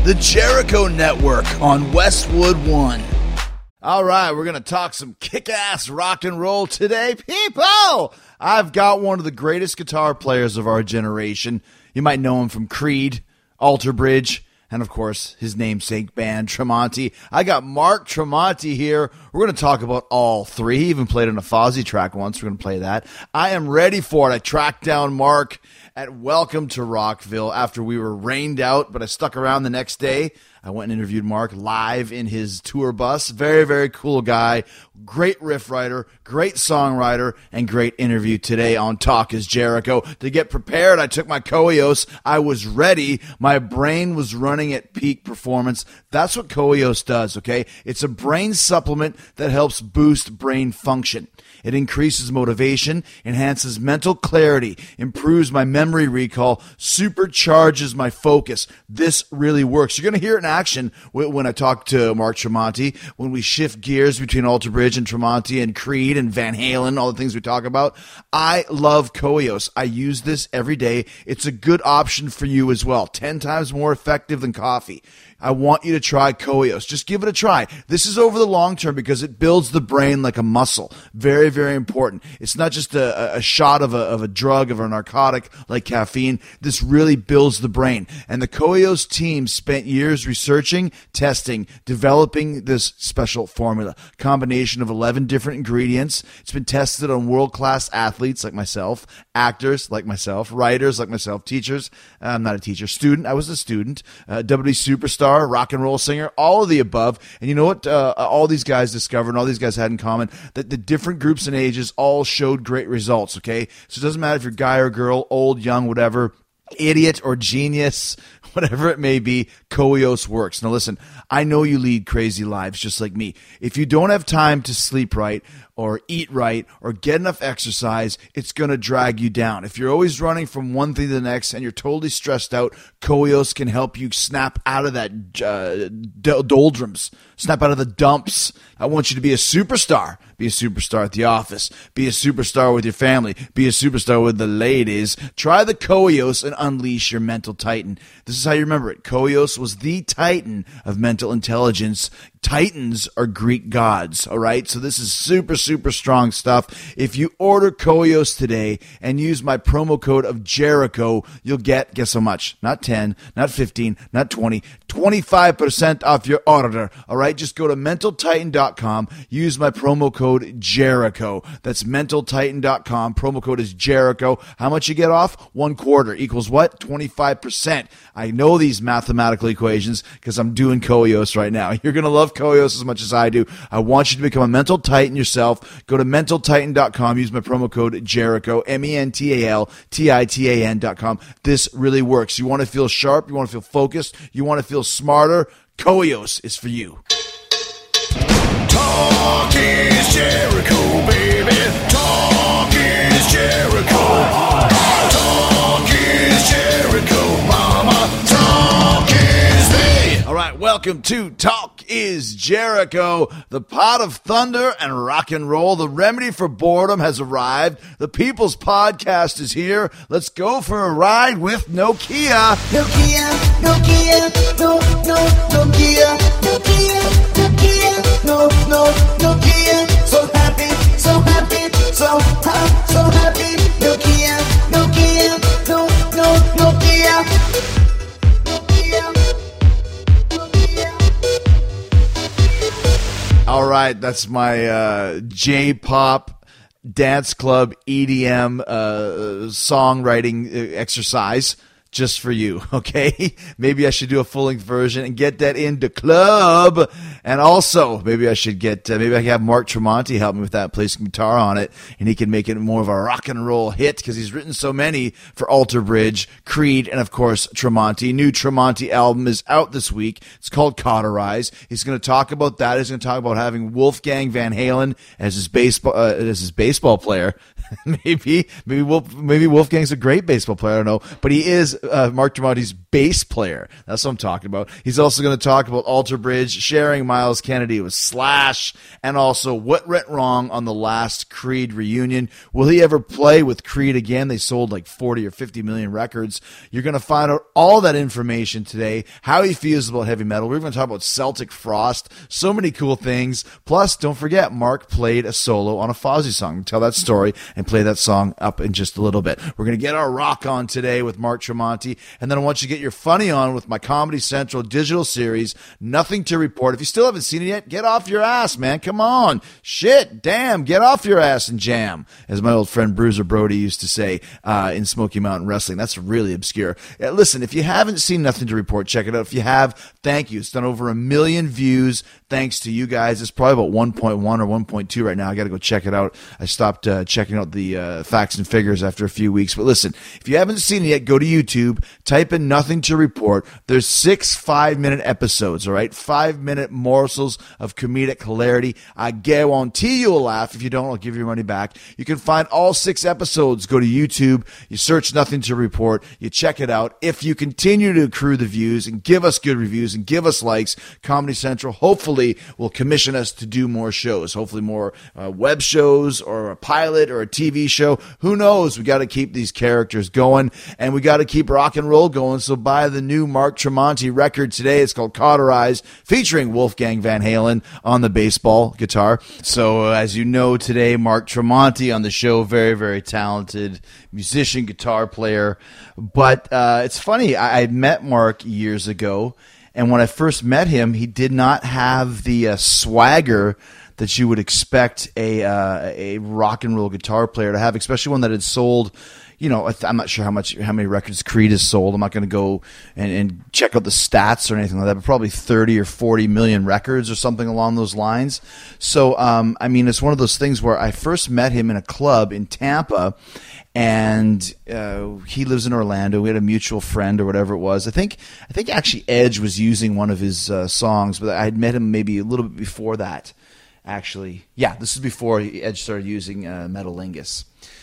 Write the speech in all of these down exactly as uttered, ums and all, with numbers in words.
the Jericho Network on Westwood One. All right, we're going to talk some kick-ass rock and roll today, people. I've got one of the greatest guitar players of our generation. You might know him from Creed, Alter Bridge, and of course, his namesake band, Tremonti. I got Mark Tremonti here. We're going to talk about all three. He even played on a Fozzy track once. We're going to play that. I am ready for it. I tracked down Mark at Welcome to Rockville after we were rained out, but I stuck around the next day. I went and interviewed Mark live in his tour bus. Very, very cool guy. Great riff writer, great songwriter, and great interview today on Talk is Jericho. To get prepared, I took my Koios. I was ready. My brain was running at peak performance. That's what Koios does, okay? It's a brain supplement that helps boost brain function. It increases motivation, enhances mental clarity, improves my memory recall, supercharges my focus. This really works. You're going to hear it in action when I talk to Mark Tremonti, when we shift gears between Alter Bridge and Tremonti and Creed and Van Halen, all the things we talk about. I love Koios. I use this every day. It's a good option for you as well. Ten times more effective than coffee. I want you to try Koios. Just give it a try. This is over the long term because it builds the brain like a muscle. Very, very important. It's not just a, a shot of a, of a drug, of a narcotic like caffeine. This really builds the brain. And the Koios team spent years researching, testing, developing this special formula. Combination of eleven different ingredients. It's been tested on world-class athletes like myself, actors like myself, writers like myself, teachers. I'm not a teacher. Student. I was a student. Uh, W W E superstar. Rock and roll singer, all of the above. And you know what uh, all these guys discovered and all these guys had in common? That the different groups and ages all showed great results, okay? So it doesn't matter if you're guy or girl, old, young, whatever, idiot or genius, whatever it may be, Koios works. Now listen, I know you lead crazy lives just like me. If you don't have time to sleep right or eat right or get enough exercise, it's going to drag you down. If you're always running from one thing to the next and you're totally stressed out, Koios can help you snap out of that uh, doldrums, snap out of the dumps. I want you to be a superstar. Be a superstar at the office. Be a superstar with your family. Be a superstar with the ladies. Try the Koios and unleash your mental titan. This is how you remember it. Koios was the titan of mental intelligence. Titans are Greek gods, all right? So this is super, super strong stuff. If you order Koios today and use my promo code of Jericho, you'll get, guess how much? Not ten, not fifteen, not twenty, twenty-five percent off your order, all right? Just go to mental titan dot com, use my promo code Jericho. That's mental titan dot com. Promo code is Jericho. How much you get off? One quarter equals what? twenty-five percent. I know these mathematical equations because I'm doing Koios right now. You're going to love Koios as much as I do. I want you to become a mental titan yourself. Go to mental titan dot com. Use my promo code Jericho, M E N T A L T I T A N dot com. This really works. You want to feel sharp. You want to feel focused. You want to feel smarter. Koios is for you. Talk is Jericho, baby. Talk is Jericho. Talk is Jericho, mama. Talk is me. All right, welcome to Talk is Jericho, the pot of thunder and rock and roll. The remedy for boredom has arrived. The People's Podcast is here. Let's go for a ride with Nokia. Nokia, Nokia, no, no, Nokia, Nokia, Nokia, no, no, Nokia. So happy, so happy, so happy, so happy. Nokia, Nokia, no, no, Nokia. Nokia, Nokia. All right, that's my uh, J-pop dance club E D M uh, songwriting exercise just for you, okay? Maybe I should do a full-length version and get that into club. And also, maybe I should get, uh, maybe I can have Mark Tremonti help me with that, play some guitar on it, and he can make it more of a rock and roll hit because he's written so many for Alter Bridge, Creed, and of course, Tremonti. New Tremonti album is out this week. It's called Cauterize. He's going to talk about that. He's going to talk about having Wolfgang Van Halen as his baseball, uh, as his baseball player. maybe, maybe Wolf, maybe Wolfgang's a great baseball player. I don't know, but he is uh, Mark Tremonti's bass player. That's what I'm talking about. He's also going to talk about Alter Bridge sharing Myles Kennedy with Slash, and also what went wrong on the last Creed reunion. Will he ever play with Creed again? They sold like forty or fifty million records. You're going to find out all that information today, how he feels about heavy metal. We're going to talk about Celtic Frost, so many cool things. Plus, don't forget, Mark played a solo on a Fozzy song. Tell that story and play that song up in just a little bit. We're going to get our rock on today with Mark Tremonti, and then I want you to get your funny on with my Comedy Central digital series, Nothing to Report. If you still haven't seen it yet, get off your ass, man. Come on. Shit, damn, get off your ass and jam, as my old friend Bruiser Brody used to say uh, in Smoky Mountain Wrestling. That's really obscure. Uh, listen, if you haven't seen Nothing to Report, check it out. If you have, thank you. It's done over a million views thanks to you guys. It's probably about one point one or one point two right now. I got to go check it out. I stopped uh, checking out the uh, facts and figures after a few weeks. But listen, if you haven't seen it yet, go to YouTube, type in Nothing to Report. There's six five-minute episodes, all right? Five-minute morsels of comedic hilarity. I guarantee you'll laugh. If you don't, I'll give you your money back. You can find all six episodes. Go to YouTube. You search Nothing to Report. You check it out. If you continue to accrue the views and give us good reviews and give us likes, Comedy Central hopefully will commission us to do more shows. Hopefully more uh, web shows or a pilot or a T V show. Who knows? We got to keep these characters going, and we got to keep rock and roll going. So buy the new Mark Tremonti record today. It's called Cauterized, featuring Wolfgang Van Halen on the baseball guitar. So uh, as you know today, Mark Tremonti on the show, very, very talented musician, guitar player. But uh, it's funny, I, I met Mark years ago, and when I first met him, he did not have the uh, swagger that you would expect a uh, a rock and roll guitar player to have, especially one that had sold, you know, I'm not sure how much, how many records Creed has sold. I'm not going to go and, and check out the stats or anything like that, but probably thirty or forty million records or something along those lines. So, um, I mean, it's one of those things where I first met him in a club in Tampa, and uh, he lives in Orlando. We had a mutual friend or whatever it was. I think, I think actually Edge was using one of his uh, songs, but I had met him maybe a little bit before that. Actually, yeah, this is before Edge started using uh, Metalingus.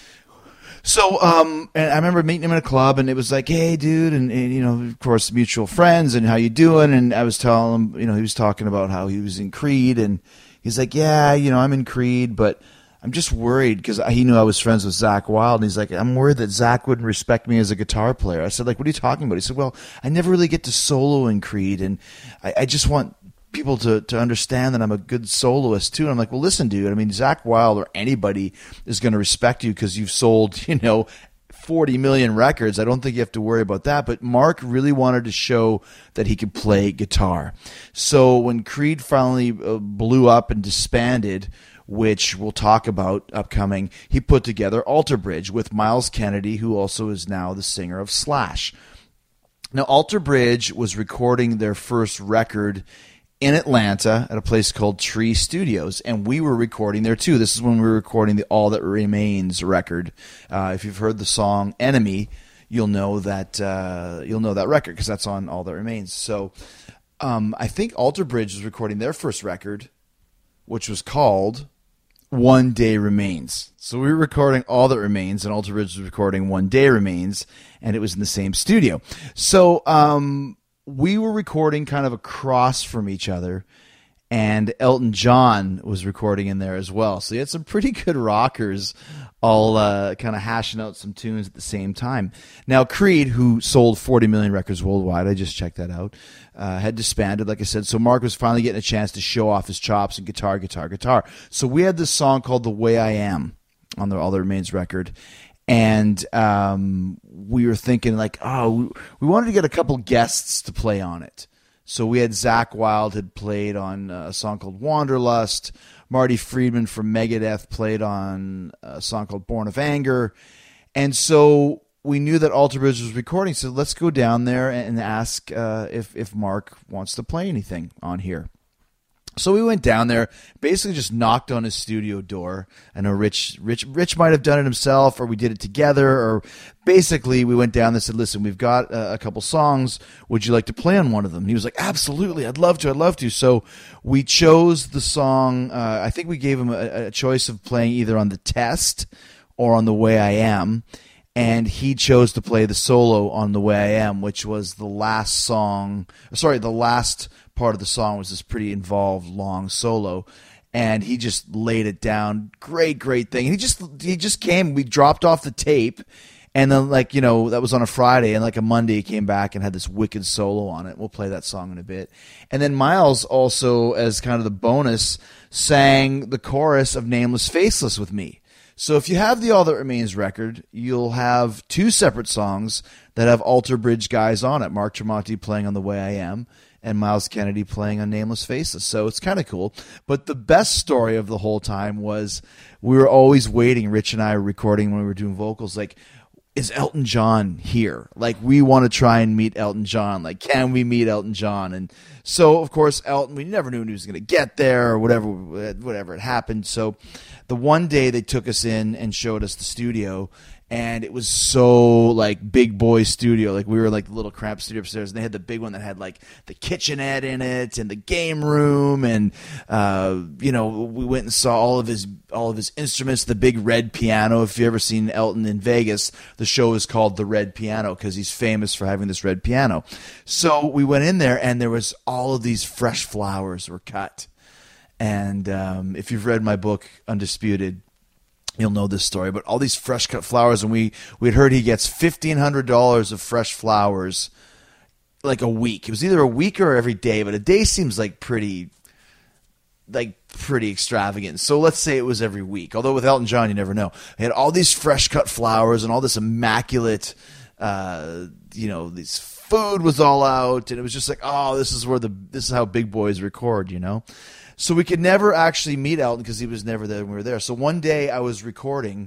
So, um, and I remember meeting him in a club, and it was like, hey, dude, and, and, you know, of course, mutual friends, and how you doing? And I was telling him, you know, he was talking about how he was in Creed, and he's like, yeah, you know, I'm in Creed, but I'm just worried, because he knew I was friends with Zakk Wylde, and he's like, I'm worried that Zakk wouldn't respect me as a guitar player. I said, like, what are you talking about? He said, well, I never really get to solo in Creed, and I, I just want people to, to understand that I'm a good soloist too. And I'm like, well, listen, dude, I mean, Zakk Wylde or anybody is going to respect you because you've sold, you know, forty million records. I don't think you have to worry about that. But Mark really wanted to show that he could play guitar. So when Creed finally uh, blew up and disbanded, which we'll talk about upcoming, he put together Alter Bridge with Myles Kennedy, who also is now the singer of Slash. Now, Alter Bridge was recording their first record in Atlanta at a place called Tree Studios, and we were recording there too. This is when we were recording the All That Remains record. Uh, if you've heard the song Enemy, you'll know that uh, you'll know that record because that's on All That Remains. So um, I think Alter Bridge was recording their first record, which was called One Day Remains. So we were recording All That Remains, and Alter Bridge was recording One Day Remains, and it was in the same studio. So um we were recording kind of across from each other, and Elton John was recording in there as well. So you had some pretty good rockers all uh, kind of hashing out some tunes at the same time. Now, Creed, who sold forty million records worldwide, I just checked that out, uh, had disbanded, like I said. So Mark was finally getting a chance to show off his chops and guitar, guitar, guitar. So we had this song called The Way I Am on the All That Remains record. And um, we were thinking, like, oh, we wanted to get a couple guests to play on it. So we had Zakk Wylde had played on a song called Wanderlust. Marty Friedman from Megadeth played on a song called Born of Anger. And so we knew that Alter Bridge was recording, so let's go down there and ask uh, if, if Mark wants to play anything on here. So we went down there, basically just knocked on his studio door. I know Rich Rich, Rich might have done it himself, or we did it together, or basically we went down there and said, listen, we've got a, a couple songs. Would you like to play on one of them? And he was like, absolutely, I'd love to, I'd love to. So we chose the song. Uh, I think we gave him a, a choice of playing either on The Test or on The Way I Am. and he chose to play the solo on The Way I Am, which was the last song. Sorry, the last part of the song was this pretty involved, long solo, and he just laid it down. Great, great thing. And he just he just came. We dropped off the tape, and then like you know that was on a Friday, and like a Monday he came back and had this wicked solo on it. We'll play that song in a bit. And then Miles also, as kind of the bonus, sang the chorus of Nameless Faceless with me. So if you have the All That Remains record, you'll have two separate songs that have Alter Bridge guys on it. Mark Tremonti playing on The Way I Am and Miles Kennedy playing on Nameless Faceless. So it's kind of cool. But the best story of the whole time was we were always waiting, Rich and I were recording when we were doing vocals, like, is Elton John here? Like, we want to try and meet Elton John. Like, can we meet Elton John? And so, of course, Elton, we never knew when he was going to get there or whatever, whatever had happened. So the one day they took us in and showed us the studio, and it was so like big boy studio. Like we were like the little cramped studio upstairs, and they had the big one that had like the kitchenette in it and the game room, and uh, you know, we went and saw all of his all of his instruments, the big red piano. If you've ever seen Elton in Vegas, the show is called The Red Piano because he's famous for having this red piano. So we went in there, and there was all of these fresh flowers were cut. And um, if you've read my book, Undisputed, you'll know this story. But all these fresh cut flowers, and we we'd heard he gets fifteen hundred dollars of fresh flowers like a week. It was either a week or every day, but a day seems like pretty like pretty extravagant. So let's say it was every week. Although with Elton John, you never know. He had all these fresh cut flowers and all this immaculate, uh, you know, these food was all out, and it was just like, oh, this is where the this is how big boys record, you know. So we could never actually meet Elton because he was never there when we were there. So one day I was recording,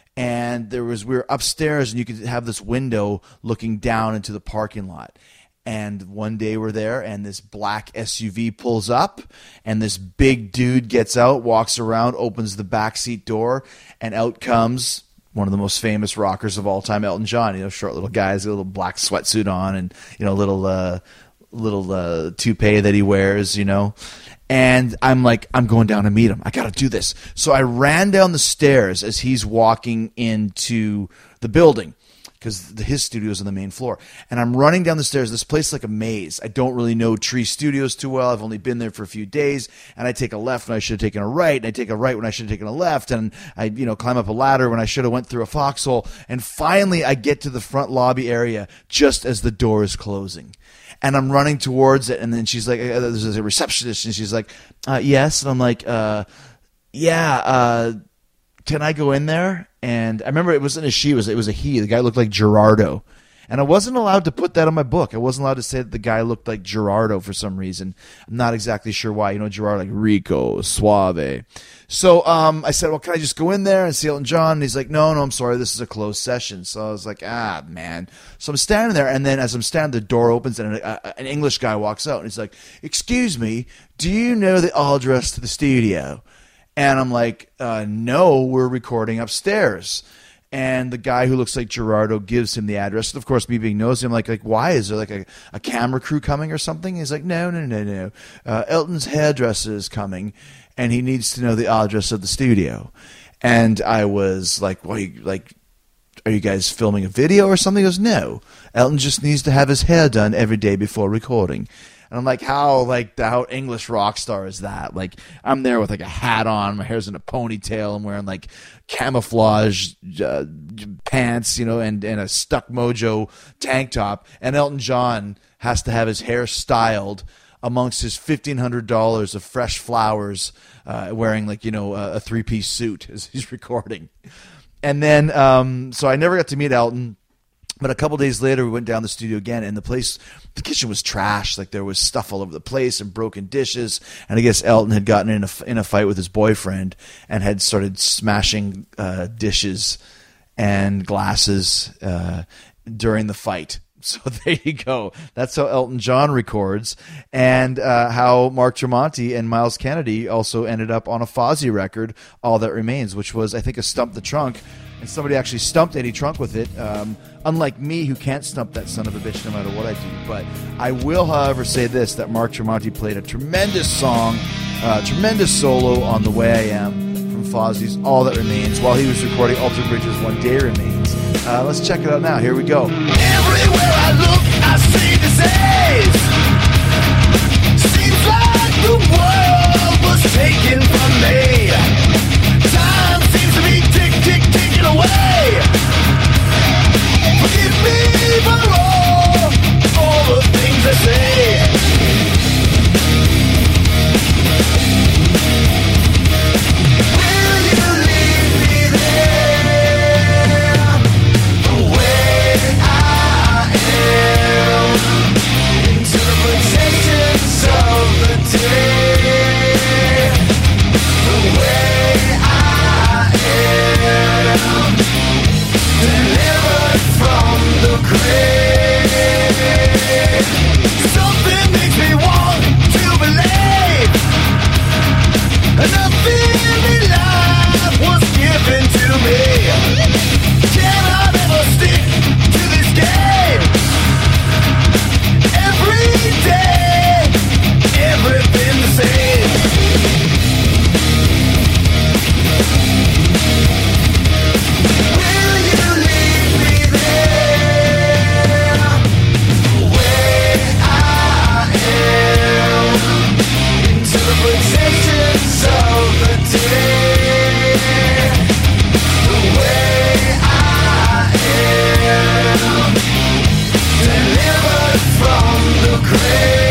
and there was we were upstairs, and you could have this window looking down into the parking lot. And one day we're there, and this black S U V pulls up, and this big dude gets out, walks around, opens the backseat door, and out comes one of the most famous rockers of all time, Elton John. You know, short little guy, has a little black sweatsuit on, and you know, little uh, little uh, toupee that he wears, you know. And I'm like, I'm going down to meet him. I got to do this. So I ran down the stairs as he's walking into the building because his studio is on the main floor. And I'm running down the stairs. This place is like a maze. I don't really know Tree Studios too well. I've only been there for a few days. And I take a left when I should have taken a right. And I take a right when I should have taken a left. And I, you know, climb up a ladder when I should have went through a foxhole. And finally, I get to the front lobby area just as the door is closing. And I'm running towards it, and then she's like, uh, there's a receptionist, and she's like, uh, yes. And I'm like, uh, yeah, uh, can I go in there? And I remember it wasn't a she, it was, it was a he. The guy looked like Gerardo. And I wasn't allowed to put that on my book. I wasn't allowed to say that the guy looked like Gerardo for some reason. I'm not exactly sure why. You know, Gerardo, like Rico, Suave. So um, I said, well, can I just go in there and see Elton John? And he's like, no, no, I'm sorry. This is a closed session. So I was like, ah, man. So I'm standing there. And then as I'm standing, the door opens and a, an English guy walks out. And he's like, excuse me, do you know the address to the studio? And I'm like, uh, no, we're recording upstairs. And the guy who looks like Gerardo gives him the address. And of course, me being nosy, I'm like, like, why? Is there like a, a camera crew coming or something? He's like, no, no, no, no. Uh, Elton's hairdresser is coming, and he needs to know the address of the studio. And I was like, well, you, like, are you guys filming a video or something? He goes, no. Elton just needs to have his hair done every day before recording. And I'm like, how like how English rock star is that? Like, I'm there with like a hat on, my hair's in a ponytail, I'm wearing like camouflage uh, pants, you know, and, and a Stuck Mojo tank top. And Elton John has to have his hair styled amongst his fifteen hundred dollars of fresh flowers, uh, wearing like, you know, a, a three-piece suit as he's recording. And then, um, so I never got to meet Elton. But a couple days later, we went down the studio again, and the place, the kitchen was trashed. Like, there was stuff all over the place and broken dishes. And I guess Elton had gotten in a, in a fight with his boyfriend and had started smashing uh, dishes and glasses uh, during the fight. So there you go. That's how Elton John records, and uh, how Mark Tremonti and Miles Kennedy also ended up on a Fozzy record, All That Remains, which was, I think, a Stump the Trunk. And somebody actually stumped Eddie Trunk with it, um, unlike me, who can't stump that son of a bitch no matter what I do. But I will, however, say this, that Mark Tremonti played a tremendous song, uh, tremendous solo on The Way I Am from Fozzy's All That Remains while he was recording Alter Bridge's One Day Remains. Uh, let's check it out now. Here we go. Everywhere I look, I see disease. Seems like the world was taken from me. Time seems to be tick, tick, ticking away. Forgive me for all, all the things I say. Will you leave me there? The way I am. Interpretations of the day. The way I am. Delivered from the grave. Something makes me want to believe. Nothing in life was given to me. Can I ever stick to this game? Every day, everything the same. Will you leave me there? The way I am. Interpretations of the day. The way I am. Delivered from the grave.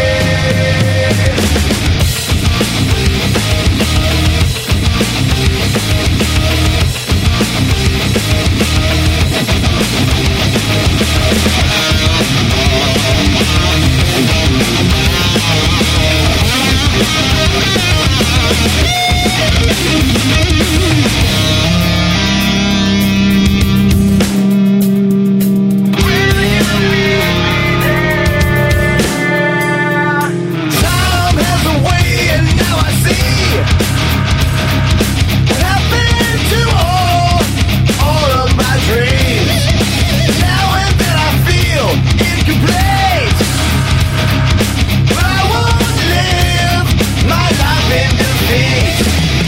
Time has a way, and now I see what happened to all, all of my dreams. Now and then I feel incomplete, but I won't live my life in defeat.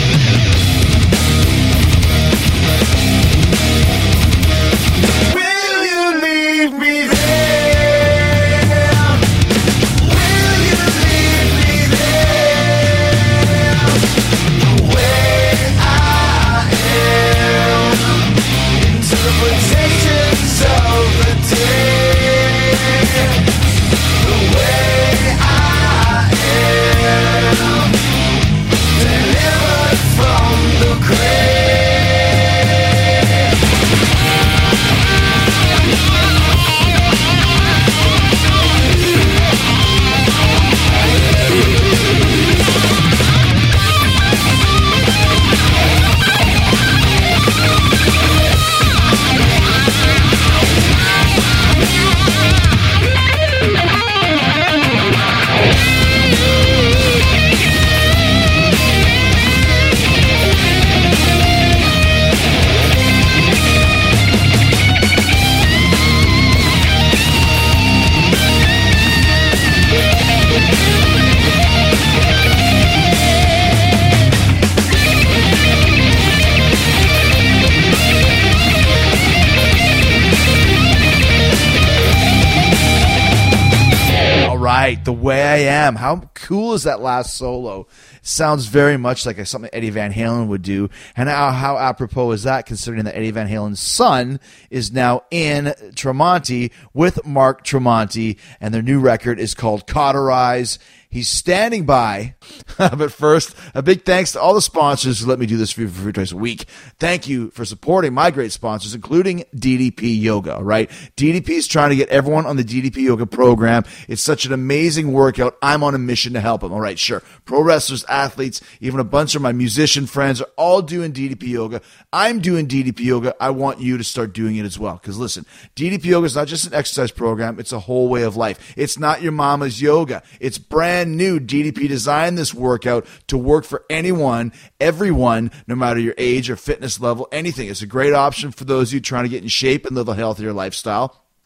Will you leave me there? Will you leave me there? The way I am. Interpretations of the day. The way I am. Delivered from the grave. Right, The Way I Am. How cool is that last solo? Sounds very much like something Eddie Van Halen would do. And how, how apropos is that, considering that Eddie Van Halen's son is now in Tremonti with Mark Tremonti, and their new record is called Cauterize. He's standing by. But first, a big thanks to all the sponsors who let me do this for you for free twice a week. Thank you for supporting my great sponsors, including D D P Yoga, all right? D D P is trying to get everyone on the D D P Yoga program. It's such an amazing workout. I'm on a mission to help them, all right? Sure. Pro wrestlers, athletes, even a bunch of my musician friends are all doing D D P Yoga. I'm doing D D P Yoga. I want you to start doing it as well. Because listen, D D P Yoga is not just an exercise program. It's a whole way of life. It's not your mama's yoga. It's brand new. D D P designed this workout to work for anyone, everyone, no matter your age or fitness level, anything. It's a great option for those of you trying to get in shape and live a healthier lifestyle.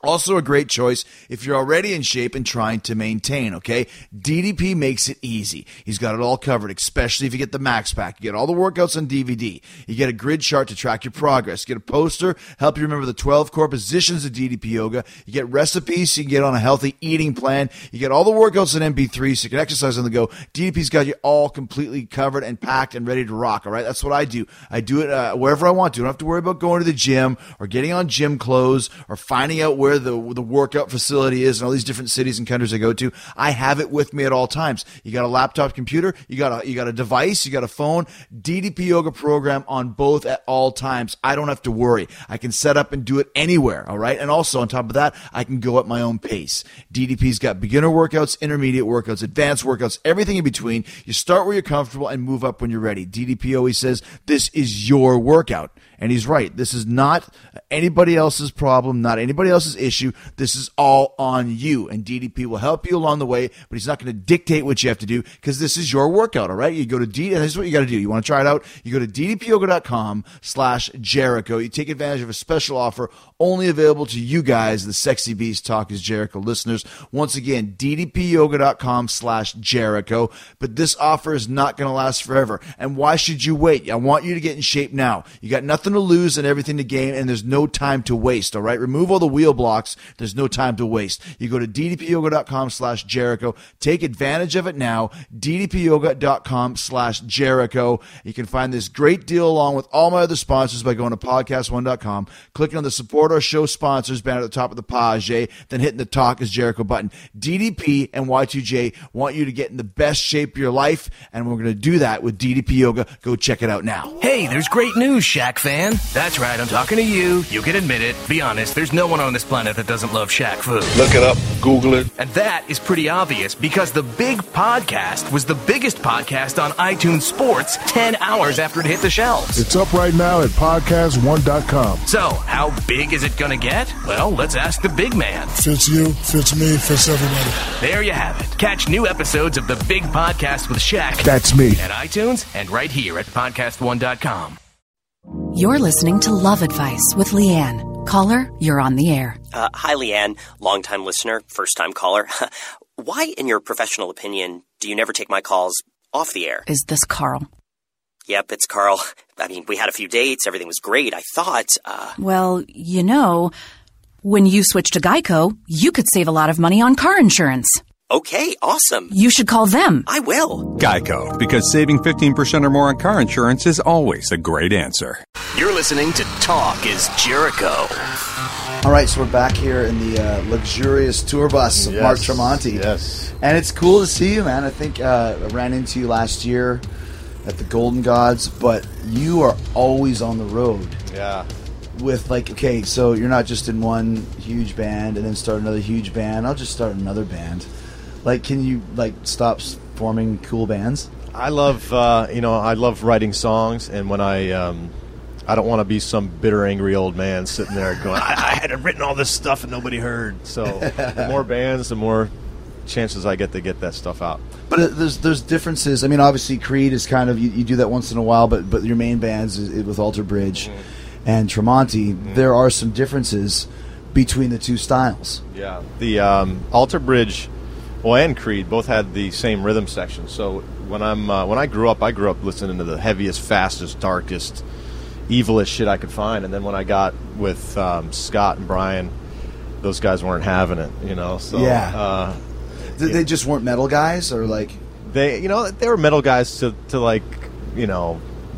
Also a great choice if you're already in shape and trying to maintain, okay? D D P makes it easy. He's got it all covered, especially if you get the Max Pack. You get all the workouts on D V D. You get a grid chart to track your progress. You get a poster, help you remember the twelve core positions of D D P Yoga. You get recipes so you can get on a healthy eating plan. You get all the workouts in M P three so you can exercise on the go. D D P's got you all completely covered and packed and ready to rock, all right? That's what I do. I do it uh, wherever I want to. I don't have to worry about going to the gym or getting on gym clothes or finding out where the the workout facility is in all these different cities and countries I go to. I have it with me at all times. You got a laptop computer, you got a you got a device, you got a phone, D D P Yoga program on both at all times. I don't have to worry. I can set up and do it anywhere, all right? And also on top of that, I can go at my own pace. D D P's got beginner workouts, intermediate workouts, advanced workouts, everything in between. You start where you're comfortable and move up when you're ready. D D P always says, this is your workout. And he's right. This is not anybody else's problem, not anybody else's issue. This is all on you. And D D P will help you along the way, but he's not going to dictate what you have to do because this is your workout, all right? You go to D, and this is what you got to do. You want to try it out? You go to ddpyoga.com slash Jericho. You take advantage of a special offer only available to you guys, the Sexy Beast Talk is Jericho listeners. Once again, ddpyoga.com slash Jericho. But this offer is not going to last forever. And why should you wait? I want you to get in shape now. You got nothing to lose and everything to gain, and there's no time to waste, all right? Remove all the wheel blocks. There's no time to waste. You go to ddpyoga.com slash Jericho. Take advantage of it now. ddpyoga.com slash Jericho. You can find this great deal along with all my other sponsors by going to podcast one dot com, clicking on the support our show sponsors banner at the top of the page, then hitting the Talk is Jericho button. D D P and Y two J want you to get in the best shape of your life, and we're going to do that with D D P Yoga. Go check it out now. Hey, there's great news, Shaq fan. That's right, I'm talking to you. You can admit it. Be honest, there's no one on this planet that doesn't love Shaq food. Look it up, Google it. And that is pretty obvious because the Big Podcast was the biggest podcast on iTunes Sports ten hours after it hit the shelves. It's up right now at podcast one dot com. So, how big is it gonna get? Well, let's ask the big man. Fits you, fits me, fits everybody. There you have it. Catch new episodes of the Big Podcast with Shaq. That's me. At iTunes and right here at podcast one dot com. You're listening to Love Advice with Leanne. Caller, you're on the air. Uh, hi, Leanne. Longtime listener, first-time caller. Why, in your professional opinion, do you never take my calls off the air? Is this Carl? Yep, it's Carl. I mean, we had a few dates. Everything was great. I thought, uh... Well, you know, when you switch to Geico, you could save a lot of money on car insurance. Okay, awesome. You should call them. I will. Geico, because saving fifteen percent or more on car insurance is always a great answer. You're listening to Talk is Jericho. All right, so we're back here in the uh, luxurious tour bus of Yes, Mark Tremonti. yes. And it's cool to see you, man. I think uh, I ran into you last year at the Golden Gods, but you are always on the road. Yeah. With, like, okay, so you're not just in one huge band and then start another huge band. I'll just start another band. Like, can you, like, stop forming cool bands? I love, uh, you know, I love writing songs, and when I, um, I don't want to be some bitter, angry old man sitting there going, I, I had written all this stuff and nobody heard. So the more bands, the more chances I get to get that stuff out. But uh, there's there's differences. I mean, obviously, Creed is kind of, you, you do that once in a while, but but your main bands is, is with Alter Bridge mm. and Tremonti. Mm. There are some differences between the two styles. Yeah. The um, Alter Bridge... Well, and Creed both had the same rhythm section. So when I'm uh, when I grew up, I grew up listening to the heaviest, fastest, darkest, evilest shit I could find. And then when I got with um, Scott and Brian, those guys weren't having it, you know. So yeah, uh, they, they just weren't metal guys, or like they, you know, they were metal guys to to like, you know,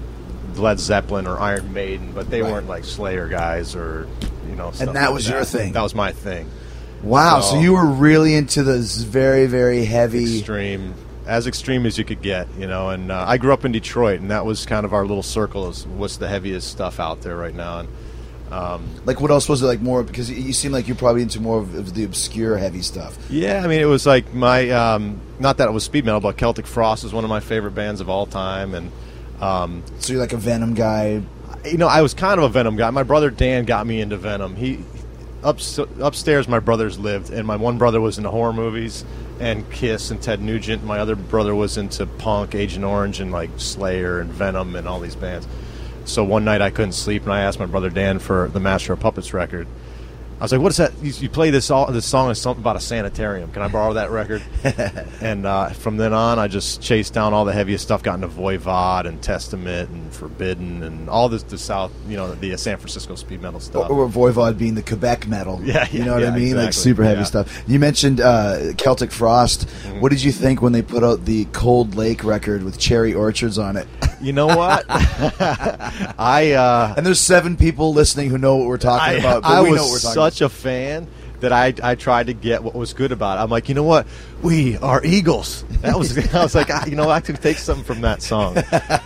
Led Zeppelin or Iron Maiden, but they right. weren't like Slayer guys or you know. Stuff and that like was that. your thing. That was my thing. Wow, so, so you were really into this very, very heavy... Extreme. As extreme as you could get, you know. And uh, I grew up in Detroit, and that was kind of our little circle of what's the heaviest stuff out there right now. And um, like, what else was it, like, more... Because you seem like you're probably into more of the obscure heavy stuff. Yeah, I mean, it was like my... Um, not that it was speed metal, but Celtic Frost is one of my favorite bands of all time. And um, so you're like a Venom guy? You know, I was kind of a Venom guy. My brother Dan got me into Venom. He... Up, upstairs, my brothers lived, and my one brother was into horror movies and Kiss and Ted Nugent. My other brother was into punk, Agent Orange, and like Slayer and Venom and all these bands. So one night I couldn't sleep, and I asked my brother Dan for the Master of Puppets record, I was like, what is that? You, you play this all, this song is something about a sanitarium. Can I borrow that record? And uh, from then on, I just chased down all the heaviest stuff, got into Voivod and Testament and Forbidden and all this, the South, you know, the uh, San Francisco speed metal stuff. Or, or Voivod being the Quebec metal. Yeah, yeah, you know what yeah, I mean? exactly. Like super heavy Yeah. stuff. You mentioned uh, Celtic Frost. Mm-hmm. What did you think when they put out the Cold Lake record with Cherry Orchards on it? You know what? I uh, and there's seven people listening who know what we're talking I, about. But I we was know what we're talking such a fan that I I tried to get what was good about it. I'm like, you know what? We are Eagles. That was I was like, ah, you know, I could take something from that song.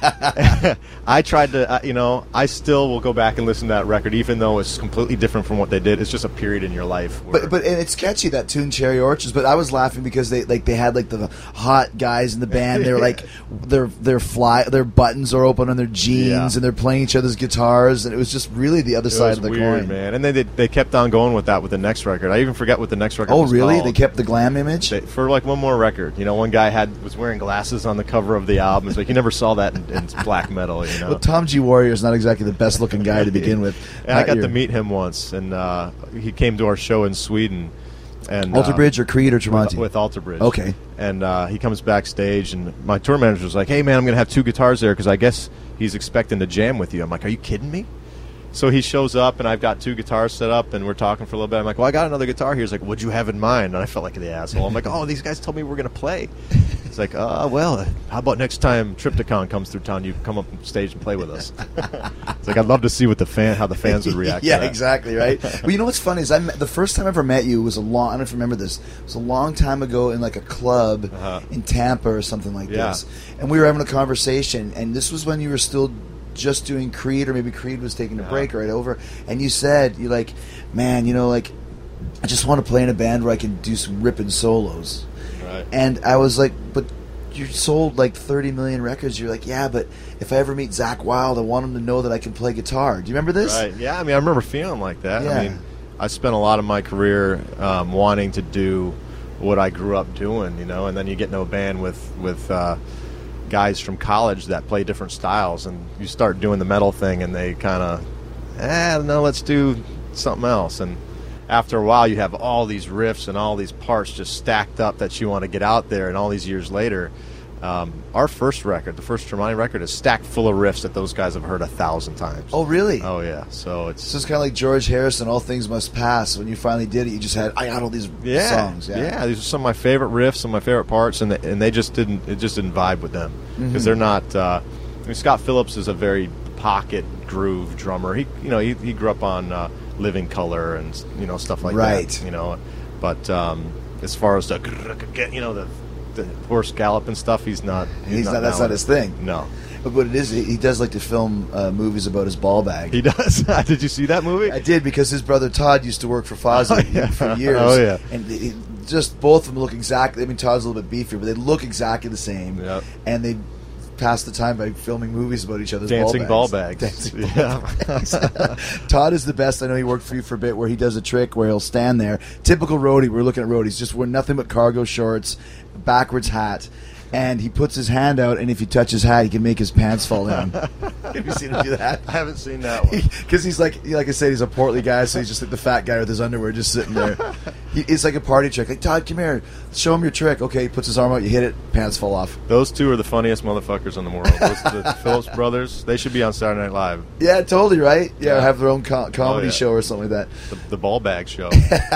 I tried to, uh, you know, I still will go back and listen to that record, even though it's completely different from what they did. It's just a period in your life. Where, But but and it's catchy, that tune Cherry Orchards. But I was laughing because they like they had like the hot guys in the band. They were like their their fly their buttons are open on their jeans Yeah. and they're playing each other's guitars, and it was just really the other it side was of the weird, coin. man. And then they they kept on going with that with the next record. I even forget what the next record. Oh was really? called. They kept the glam image. They, for like one more record, you know, one guy had was wearing glasses on the cover of the album. It's like you never saw that in, in black metal, you know. Well, Tom G. Warrior is not exactly the best looking guy to begin with. And I Not got your- to meet him once, and uh, he came to our show in Sweden. And Alter uh, Bridge or Creed or Tremonti? With, with Alter Bridge. Okay. And uh, he comes backstage, and my tour manager was like, "Hey, man, I'm going to have two guitars there because I guess he's expecting to jam with you." I'm like, "Are you kidding me?" So he shows up, and I've got two guitars set up, and we're talking for a little bit. I'm like, well, I got another guitar here. He's like, what'd you have in mind? And I felt like the asshole. I'm like, oh, these guys told me we we're going to play. He's like, uh, well, how about next time Triptychon comes through town, you come up on stage and play with us. It's like, I'd love to see what the fan, how the fans would react yeah, to that. exactly, right? Well, you know what's funny is I met, the first time I ever met you was a long, I don't know if you remember this, it was a long time ago in like a club Uh-huh. in Tampa or something like Yeah. this. And we were having a conversation, and this was when you were still just doing Creed, or maybe Creed was taking a Uh-huh. break right over, and you said, you're like, man, you know, like, I just want to play in a band where I can do some ripping solos. Right. And I was like, but you sold like thirty million records. You're like, yeah, but if I ever meet Zach Wilde, I want him to know that I can play guitar. Do you remember this? Right. Yeah, I mean, I remember feeling like that. Yeah. I mean, I spent a lot of my career um, wanting to do what I grew up doing, you know, and then you get into a band with, with uh, guys from college that play different styles, and you start doing the metal thing, and they kind of, eh, no, let's do something else. And after a while, you have all these riffs and all these parts just stacked up that you want to get out there, and all these years later, um, our first record, the first Tremonti record, is stacked full of riffs that those guys have heard a thousand times. Oh, really? Oh, yeah. So it's So it's kind of like George Harrison, All Things Must Pass. When you finally did it, you just had, I got all these yeah, songs. Yeah. yeah. These are some of my favorite riffs, some of my favorite parts, and they, and they just didn't. It just didn't vibe with them because Mhm. they're not. Uh, I mean, Scott Phillips is a very pocket groove drummer. He, you know, he, he grew up on uh, Living Color and you know stuff like Right. that. You know, but um, as far as the, you know, the the horse gallop and stuff, he's not. He's, He's not, that's down not with his it. thing. No. But what it is, he he does like to film uh, movies about his ball bag. He does. Did you see that movie? I did, because his brother Todd used to work for Fozzy Oh, yeah. for years. Oh, yeah. And he, just both of them look exactly, I mean, Todd's a little bit beefier, but they look exactly the same. Yep. And they pass the time by filming movies about each other's Dancing ball ball bags. bags. Dancing Yeah. ball bags. Todd is the best. I know he worked for you for a bit, where he does a trick where he'll stand there. Typical roadie. We're looking at roadies. Just wear nothing but cargo shorts, backwards hat. And he puts his hand out, and if you touch his hat, he can make his pants fall down. Have you seen him do that? I haven't seen that one. Because he's like, like I said, he's a portly guy, so he's just like the fat guy with his underwear just sitting there. He, it's like a party trick. Like, Todd, come here, show him your trick. Okay, he puts his arm out, you hit it, pants fall off. Those two are the funniest motherfuckers in the world. Those, the Phillips brothers, they should be on Saturday Night Live. Yeah, totally right. Yeah, Yeah. have their own co- comedy Oh, yeah. show or something like that. The, the ball bag show.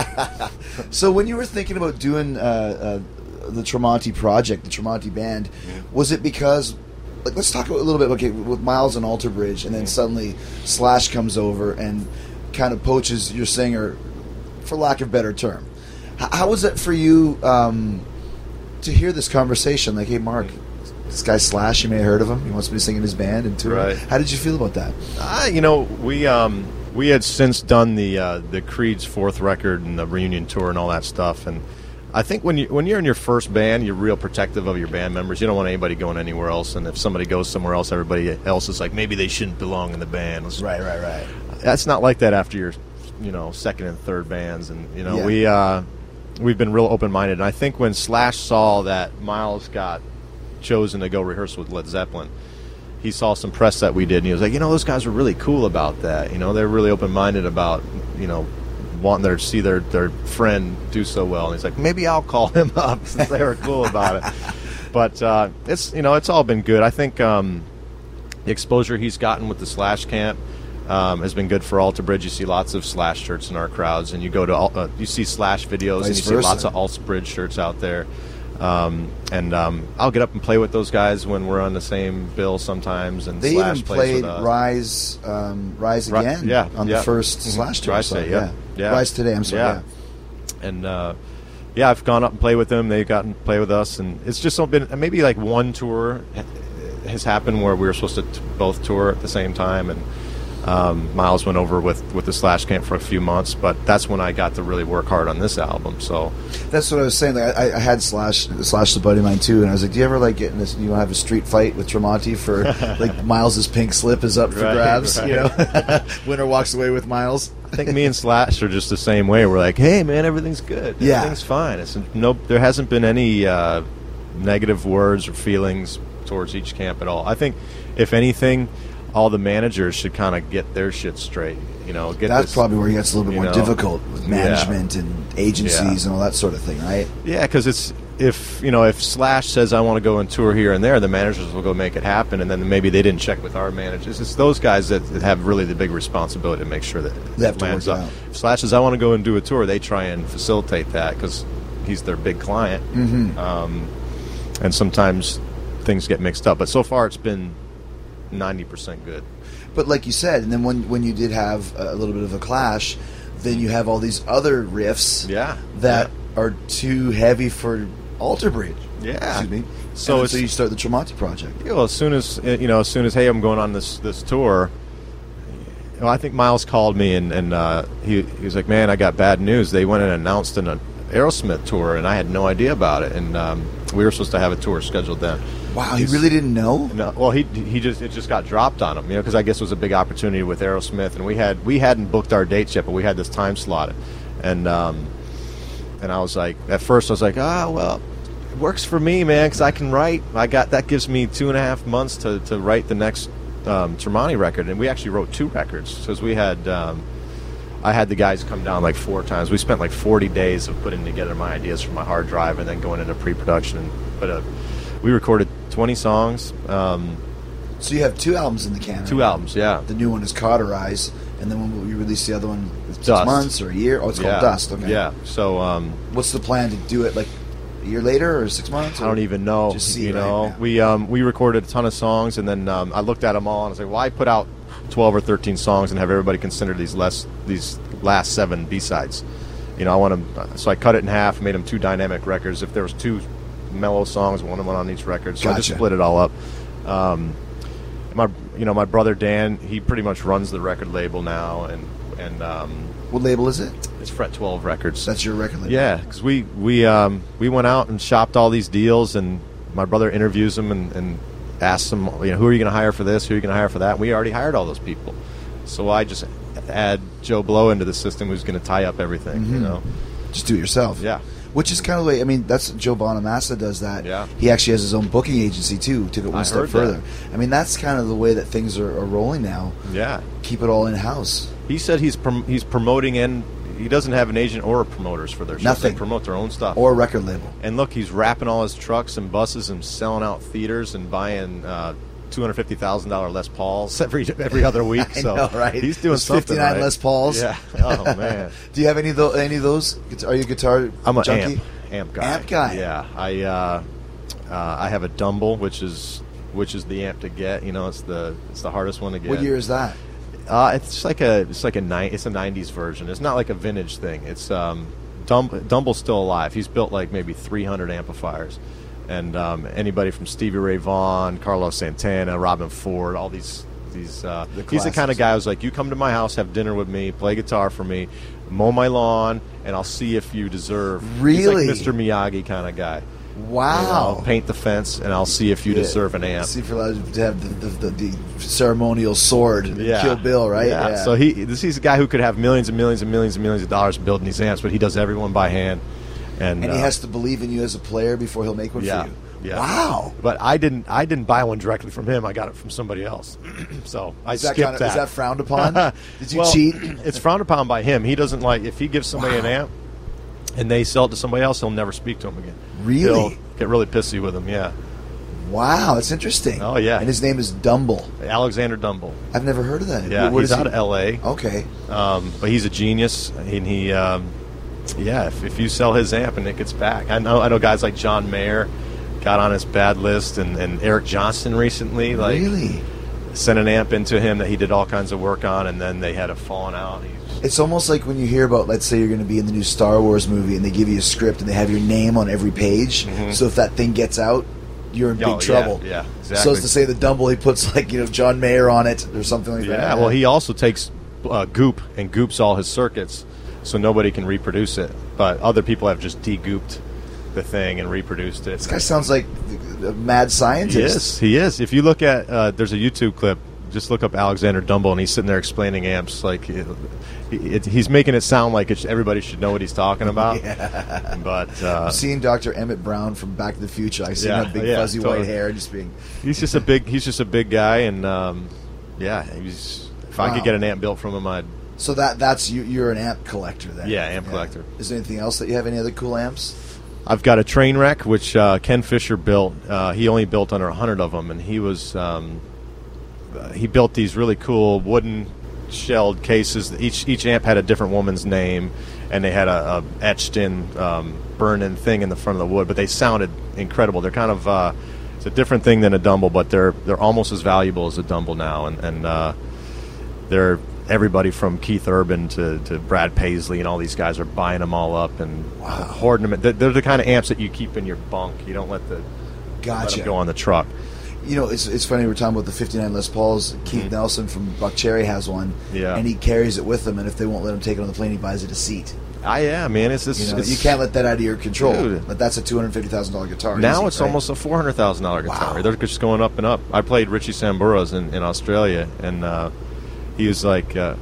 So when you were thinking about doing uh, uh, the Tremonti project, the Tremonti band, was it because, like, let's talk a little bit, okay, with Miles and Alter Bridge, and then suddenly Slash comes over and kind of poaches your singer, for lack of a better term. H- how was it for you um, to hear this conversation? Like, hey, Mark, this guy Slash, you may have heard of him. He wants me to sing in his band and tour. Right. How did you feel about that? Uh, you know, we um, we had since done the uh, the Creed's fourth record and the reunion tour and all that stuff, and I think when you when you're in your first band, you're real protective of your band members. You don't want anybody going anywhere else, and if somebody goes somewhere else, everybody else is like, maybe they shouldn't belong in the band. Let's- Right, right, right. That's not like that after your, you know, second and third bands, and you know Yeah. we uh, we've been real open minded. And I think when Slash saw that Miles got chosen to go rehearse with Led Zeppelin, he saw some press that we did, and he was like, you know, those guys were really cool about that. You know, they're really open minded about, you know, wanting to see their, their friend do so well. And he's like, maybe I'll call him up since they were cool about it. But uh, it's you know it's all been good. I think um, the exposure he's gotten with the Slash camp um, has been good for Alter Bridge. You see lots of Slash shirts in our crowds, and you go to uh, you see Slash videos, Vice and you versa. see lots of Alter Bridge shirts out there. Um, and um, I'll get up and play with those guys when we're on the same bill sometimes. And They Slash even plays played with us. Rise, um, Rise Ri- Again yeah, on yeah. the first Mhm. Slash tour. Rise so, Today, yeah. yeah. Rise Today, I'm sorry. Yeah. Yeah. And uh, yeah, I've gone up and played with them. They've gotten to play with us, and it's just been maybe like one tour has happened where we were supposed to t- both tour at the same time, and um, Miles went over with, with the Slash camp for a few months, but that's when I got to really work hard on this album. So That's what I was saying. Like, I, I had Slash, Slash, the buddy of mine too, and I was like, "Do you ever like get in this? You want to have a street fight with Tremonti for like Miles's pink slip is up for Right, grabs? right. You know, winner walks away with Miles." I think me and Slash are just the same way. We're like, hey man, everything's good. Yeah. Everything's fine. It's no, there hasn't been any uh, negative words or feelings towards each camp at all. I think, if anything, all the managers should kind of get their shit straight. You know, get That's this, probably where it gets a little bit you more know, difficult with management yeah. and agencies Yeah. and all that sort of thing, right? Yeah, because it's if you know if Slash says I want to go and tour here and there, the managers will go make it happen, and then maybe they didn't check with our managers. It's those guys that, that have really the big responsibility to make sure that They have it to lands work it up. out. If Slash says I want to go and do a tour, they try and facilitate that because he's their big client, Mm-hmm. um, and sometimes things get mixed up. But so far, it's been ninety percent good. But like you said, and then when when you did have a little bit of a clash, then you have all these other riffs Yeah, that are too heavy for Alter Bridge. Yeah. Excuse me. So So, it's- so you start the Tremonti project. Yeah, well, as soon as uh, you know, as soon as hey, I'm going on this this tour. Well, I think Miles called me and and uh, he he was like, "Man, I got bad news. They went and announced an uh, Aerosmith tour, and I had no idea about it. And um, we were supposed to have a tour scheduled then." Wow, he really didn't know? No, well, he he just it just got dropped on him, you know, because I guess it was a big opportunity with Aerosmith, and we had we hadn't booked our dates yet, but we had this time slotted, and um, and I was like, at first I was like, ah, well, it works for me, man, because I can write. I got that gives me two and a half months to, to write the next um, Tremonti record, and we actually wrote two records because we had. Um, I had the guys come down like four times. We spent like forty days of putting together my ideas from my hard drive and then going into pre-production. But uh, we recorded twenty songs. Um, So you have two albums in the can. two albums, yeah. The new one is Cauterize, and then when will you release the other one? Six Dust. months or a year? Oh, it's yeah. called Dust. Okay. Yeah. So um, What's the plan to do it like a year later or six months? I or don't even know. Just see you right know, now? we um, we recorded a ton of songs, and then um, I looked at them all and I was like, why put out twelve or thirteen songs and have everybody consider these less these last seven B-sides? You know, I want them. So I cut it in half, made them two dynamic records. If there was two mellow songs, one of them on each record. So I just Gotcha. split it all up. Um, my you know my brother Dan, he pretty much runs the record label now, and and um, What label is it? it's Fret twelve Records. That's your record label. Yeah, because we we um, we went out and shopped all these deals, and my brother interviews them and, and asks them, you know, who are you going to hire for this? Who are you going to hire for that? And we already hired all those people, so I just add Joe Blow into the system, who's going to tie up everything. You Mhm. know, Just do it yourself. Yeah. Which is kind of the way, I mean, that's Joe Bonamassa does that. Yeah. He actually has his own booking agency, too, took it one I step heard further. that. I mean, that's kind of the way that things are, are rolling now. yeah. Keep it all in-house. He said he's prom- he's promoting, and he doesn't have an agent or promoters for their shows. Nothing. They promote their own stuff. Or a record label. And look, he's wrapping all his trucks and buses and selling out theaters and buying uh, two hundred fifty thousand dollars Les Pauls every every other week. I so know, right? he's doing There's something fifty-nine right. Les Pauls. Yeah. Oh man. Do you have any of those? Any of those? Are you a guitar I'm a junkie? amp amp guy. Amp guy. Yeah. I uh, uh, I have a Dumble, which is which is the amp to get. You know, it's the it's the hardest one to get. What year is that? Uh, it's like a it's like a ni- it's a nineties version. It's not like a vintage thing. It's um, Dum- Dumble's still alive. He's built like maybe three hundred amplifiers, and um, anybody from Stevie Ray Vaughan, Carlos Santana, Robin Ford, all these these. Uh, The he's the kind of classics. guy who's like, you come to my house, have dinner with me, play guitar for me, mow my lawn, and I'll see if you deserve. Really? He's like Mister Miyagi kind of guy. Wow. You know, paint the fence, and I'll see if you Yeah. deserve an amp. See if you're allowed to have the, the, the, the ceremonial sword, Yeah. Kill Bill, right? Yeah. So he this he's a guy who could have millions and millions and millions and millions of dollars building these amps, but he does everyone by hand. And, and uh, he has to believe in you as a player before he'll make one yeah. for you. Yeah. Wow. But I didn't. I didn't buy one directly from him. I got it from somebody else. so I Is that, skipped kind of, that. is that frowned upon? Did you well, cheat? It's frowned upon by him. He doesn't like if he gives somebody Wow. an amp and they sell it to somebody else. He'll never speak to him again. Really? He'll get really pissy with him. Yeah. Wow, that's interesting. Oh, yeah. And his name is Dumble. Alexander Dumble. I've never heard of that. Yeah, What he's is out he? of L A. Okay. Um, but he's a genius, and he, um, yeah. If, if you sell his amp and it gets back, I know. I know guys like John Mayer got on his bad list, and, and Eric Johnson recently, like, Really? sent an amp into him that he did all kinds of work on, and then they had a falling out. He's, It's almost like when you hear about, let's say you're going to be in the new Star Wars movie and they give you a script and they have your name on every page. Mhm. So if that thing gets out, you're in big Oh, yeah, trouble. yeah, So exactly. as to say the Dumble, he puts like, you know, John Mayer on it or something like that. yeah, well, he also takes uh, goop and goops all his circuits, so nobody can reproduce it. But other people have just de-gooped the thing and reproduced it. This guy sounds like a mad scientist. He is. He is. If you look at, uh, there's a YouTube clip. Just look up Alexander Dumble, and he's sitting there explaining amps. Like it, it, he's making it sound like it sh- everybody should know what he's talking about. Yeah. But uh, I'm seeing Doctor Emmett Brown from Back to the Future. I see Yeah, him have big yeah, fuzzy totally. white hair, just being. he's just a big. He's just a big guy, and um, yeah, he's. If I Wow. could get an amp built from him, I'd. So that that's you. You're an amp collector then. Yeah, amp collector. Is there anything else that you have? Any other cool amps? I've got a train wreck, which uh, Ken Fisher built. Uh, he only built under a hundred of them, and he was. Um, uh, he built these really cool wooden shelled cases. Each each amp had a different woman's name, and they had a, a etched in, um, burned in thing in the front of the wood. But they sounded incredible. They're kind of uh, it's a different thing than a Dumble, but they're they're almost as valuable as a Dumble now, and and uh, they're. Everybody from Keith Urban to, to Brad Paisley and all these guys are buying them all up and Wow. hoarding them. They're, they're the kind of amps that you keep in your bunk. You don't let the let Gotcha. them go on the truck. You know, it's it's funny we're talking about the fifty-nine Les Pauls. Keith Nelson from Buck Cherry has one, Yeah. and he carries it with him. And if they won't let him take it on the plane, he buys it a seat. Ah, yeah, man. It's this. You know, it's, you can't let that out of your control. Dude. But that's a two hundred fifty thousand dollar guitar. now easy, it's right? almost a four hundred thousand dollar guitar. Wow. They're just going up and up. I played Richie Samburas in, in Australia, and uh, he was like, uh,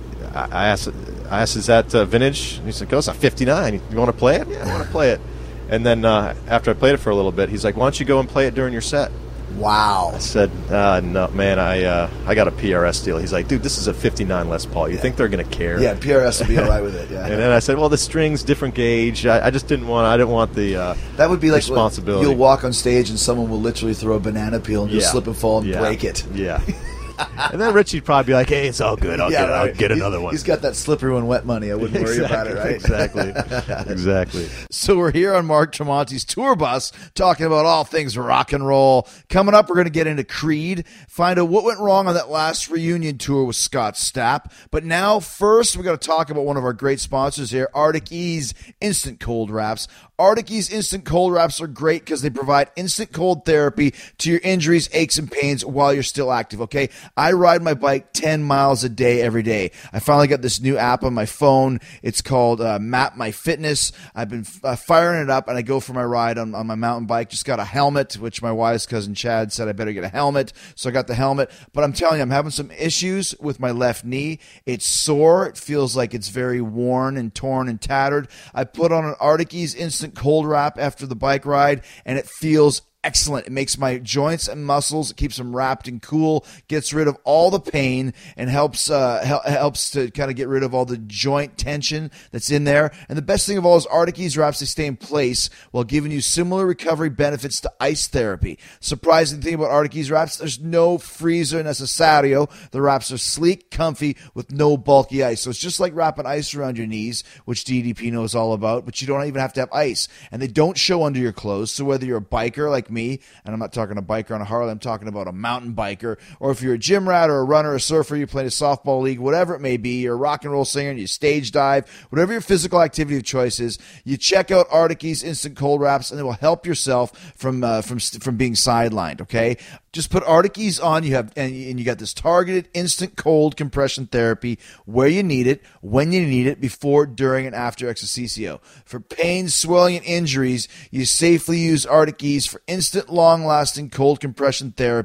I I asked, I asked, is that uh, vintage? And he's like, oh, it's a fifty-nine. You want to play it? Yeah, I want to play it. And then uh, after I played it for a little bit, he's like, why don't you go and play it during your set? Wow. I said, uh, no, man, I uh, I got a P R S deal. He's like, dude, this is a fifty-nine Les Paul. You think they're going to care? Yeah, P R S would be all right with it. Yeah. And then I said, well, the string's different gauge. I, I just didn't want. I didn't want the uh, That would be like responsibility. You'll walk on stage and someone will literally throw a banana peel and you'll Yeah. slip and fall and Yeah. break it. Yeah. And then Richie'd probably be like, hey, it's all good. I'll, get, I'll right. get He's- another one. He's got that slippery when wet money. I wouldn't worry about it, right? Exactly. Exactly. So we're here on Mark Tremonti's tour bus talking about all things rock and roll. Coming up, we're going to get into Creed, find out what went wrong on that last reunion tour with Scott Stapp. But now, first, we got to talk about one of our great sponsors here, Arctic Ease Instant Cold Wraps. Arctic Ease Instant Cold Wraps are great because they provide instant cold therapy to your injuries, aches, and pains while you're still active, okay? I ride my bike ten miles a day every day. I finally got this new app on my phone. It's called uh, Map My Fitness. I've been uh, firing it up, and I go for my ride on, on my mountain bike. Just got a helmet, which my wise cousin Chad said I better get a helmet, so I got the helmet. But I'm telling you, I'm having some issues with my left knee. It's sore. It feels like it's very worn and torn and tattered. I put on an Arctic Ease Instant Cold Wrap after the bike ride, and it feels excellent. It makes my joints and muscles, it keeps them wrapped and cool, gets rid of all the pain, and helps uh, hel- helps to kind of get rid of all the joint tension that's in there. And the best thing of all is Arctic Ease wraps, they stay in place while giving you similar recovery benefits to ice therapy. Surprising thing about Arctic Ease wraps, there's no freezer necessario. The wraps are sleek, comfy, with no bulky ice. So it's just like wrapping ice around your knees, which D D P knows all about, but you don't even have to have ice. And they don't show under your clothes, so whether you're a biker like me, and I'm not talking a biker on a Harley, I'm talking about a mountain biker, or if you're a gym rat or a runner, a surfer, you're playing a softball league, whatever it may be, you're a rock and roll singer and you stage dive, whatever your physical activity of choice is, you check out Arctic Ease Instant Cold Wraps, and it will help yourself from uh, from from being sidelined. Okay, just put Arctic Ease on. You have and, and you got this targeted instant cold compression therapy where you need it, when you need it, before, during, and after exercisio. For pain, swelling, and injuries, you safely use Arctic Ease for instant, long-lasting cold compression therapy.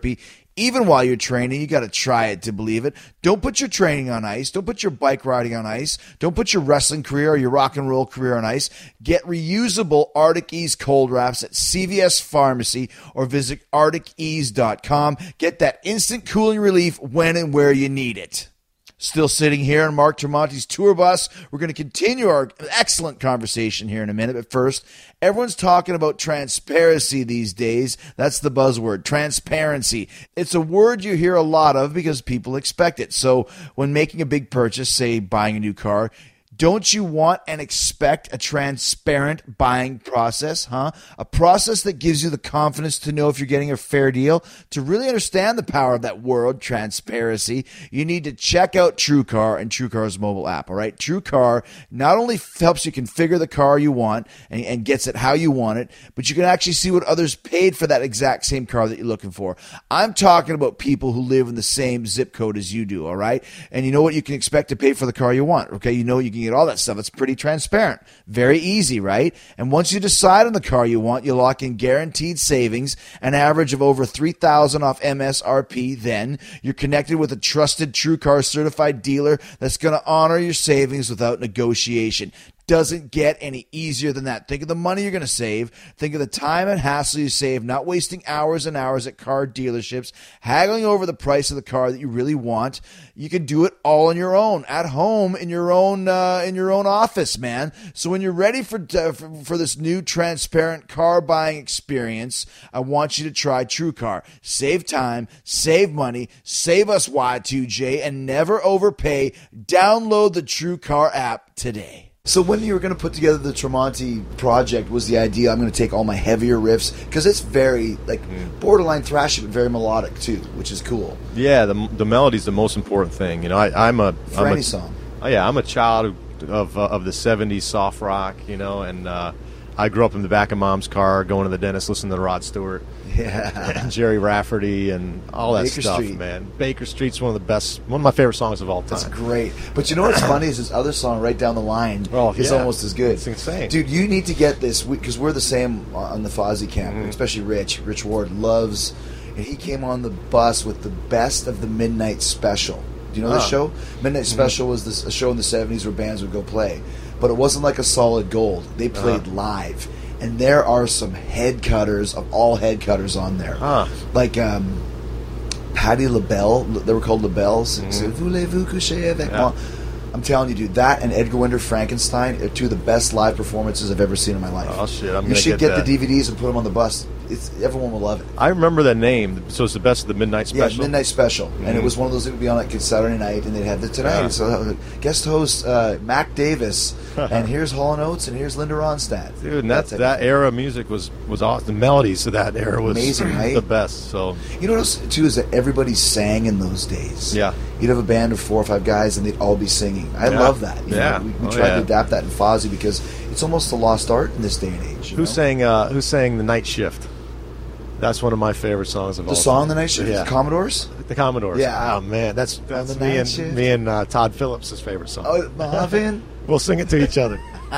Even while you're training, you got to try it to believe it. Don't put your training on ice. Don't put your bike riding on ice. Don't put your wrestling career or your rock and roll career on ice. Get reusable Arctic Ease cold wraps at C V S Pharmacy or visit arctic ease dot com. Get that instant cooling relief when and where you need it. Still sitting here on Mark Tremonti's tour bus. We're going to continue our excellent conversation here in a minute. But first, everyone's talking about transparency these days. That's the buzzword, transparency. It's a word you hear a lot of because people expect it. So when making a big purchase, say buying a new car, don't you want and expect a transparent buying process, huh? A process that gives you the confidence to know if you're getting a fair deal. To really understand the power of that word, transparency, you need to check out TrueCar and TrueCar's mobile app, all right? TrueCar not only helps you configure the car you want and, and gets it how you want it, but you can actually see what others paid for that exact same car that you're looking for. I'm talking about people who live in the same zip code as you do, all right? And you know what you can expect to pay for the car you want, okay? You know you can get all that stuff. It's pretty transparent. Very easy, right? And once you decide on the car you want, you lock in guaranteed savings, an average of over three thousand dollars off M S R P. Then you're connected with a trusted TrueCar certified dealer that's going to honor your savings without negotiation. Doesn't get any easier than that. Think of the money you're going to save. Think of the time and hassle you save, not wasting hours and hours at car dealerships, haggling over the price of the car that you really want. You can do it all on your own, at home, in your own uh, in your own office, man. So when you're ready for, uh, for for this new transparent car buying experience, I want you to try TrueCar. Save time, save money, save us Y two J, and never overpay. Download the TrueCar app today. So when you were going to put together the Tremonti project, was the idea I'm going to take all my heavier riffs, because it's very like borderline thrashy but very melodic too, which is cool. Yeah, the the melody's the most important thing. You know, I, I'm a for I'm any a, song. Oh yeah, I'm a child of uh, of the seventies soft rock. You know, and uh, I grew up in the back of Mom's car, going to the dentist, listening to Rod Stewart, yeah, and Jerry Rafferty, and all that Baker stuff, Street. man. Baker Street's one of the best, one of my favorite songs of all time. That's great. But you know what's funny is this other song right down the line Oh, is yeah. almost as good. It's insane. Dude, you need to get this, because we're the same on the Fozzy camp, Mm-hmm. especially Rich. Rich Ward loves, and he came on the bus with the best of the Midnight Special. Do you know this Ah. show? Midnight Mm-hmm. Special was this, a show in the seventies where bands would go play. But it wasn't like a Solid Gold. They played Uh-huh. live. And there are some head cutters of all head cutters on there. Huh. Like um, Patti LaBelle. They were called LaBelles. Mm-hmm. Voulez-vous coucher avec Yeah. moi? I'm telling you, dude, that and Edgar Winter Frankenstein are two of the best live performances I've ever seen in my life. Oh, shit, I'm you gonna should get get, that. the D V Ds and put them on the bus. It's everyone will love it. I remember the name. So it's the best of the Midnight Special. Yeah, Midnight Special, and it was one of those that would be on like Saturday night, and they'd have the tonight. Yeah. So uh, guest host uh, Mac Davis, and here's Hall and Oates, and here's Linda Ronstadt. Dude, and that type that of thing. era of music was was awesome. The melodies of that era was Amazing, right? the best. So You know what else too is that everybody sang in those days. Yeah. You'd have a band of four or five guys, and they'd all be singing. I Yeah. love that. You Yeah. know, we, we Oh, tried yeah. to adapt that in Fozzy because it's almost a lost art in this day and age. You who know? sang uh, who sang The Night Shift? That's one of my favorite songs of all the song time. "The Night Shift"? Yeah. The Commodores. The Commodores. Yeah. Oh man, that's that's the me Night and Shift. me and uh, Todd Phillips' favorite song. Oh, Marvin. We'll sing it to each other.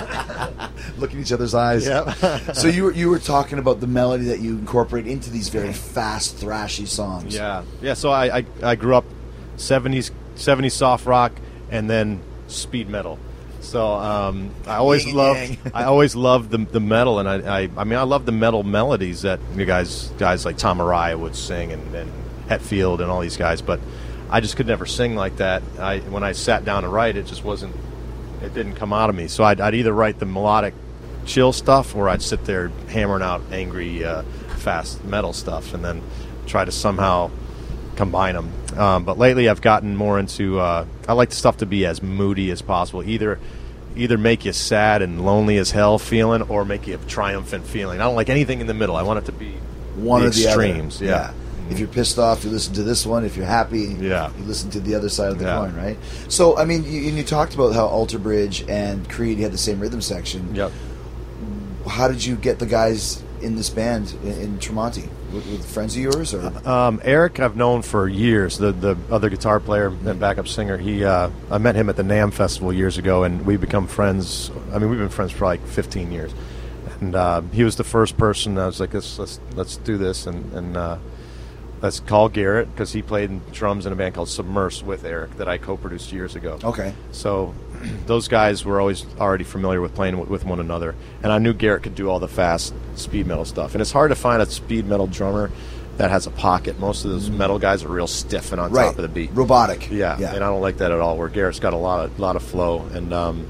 Look in each other's eyes. Yeah. So you were you were talking about the melody that you incorporate into these very fast, thrashy songs. Yeah, yeah. So I, I, I grew up seventies seventies soft rock and then speed metal. So um, I always Yin and loved yang. I always loved the the metal, and I, I I mean I love the metal melodies that you guys guys like Tom Araya would sing, and, and Hetfield and all these guys. But I just could never sing like that. I when I sat down to write, it just wasn't. It didn't come out of me. So I'd, I'd either write the melodic, chill stuff, or I'd sit there hammering out angry, uh, fast metal stuff, and then try to somehow combine them. Um, but lately, I've gotten more into. Uh, I like the stuff to be as moody as possible. Either, either make you sad and lonely as hell feeling, or make you a triumphant feeling. I don't like anything in the middle. I want it to be One the or the extremes. other. Yeah. If you're pissed off, you listen to this one. If you're happy, you, Yeah. you listen to the other side of the Yeah. coin, right? So, I mean, you, and you talked about how Alter Bridge and Creed had the same rhythm section. Yep. How did you get the guys in this band in, in Tremonti? With, with friends of yours, or Um, Eric, I've known for years. The the other guitar player and backup singer. He, uh, I met him at the NAMM festival years ago, and we've become friends. I mean, we've been friends for like fifteen years. And uh, he was the first person. I was like, let's let's let's do this. And and uh, That's Carl Garrett, because he played in drums in a band called Submerse with Eric that I co-produced years ago. Okay. So those guys were always already familiar with playing with, with one another. And I knew Garrett could do all the fast speed metal stuff. And it's hard to find a speed metal drummer that has a pocket. Most of those metal guys are real stiff and on right. top of the beat. Robotic. Yeah, yeah, and I don't like that at all, where Garrett's got a lot of, lot of flow. And um,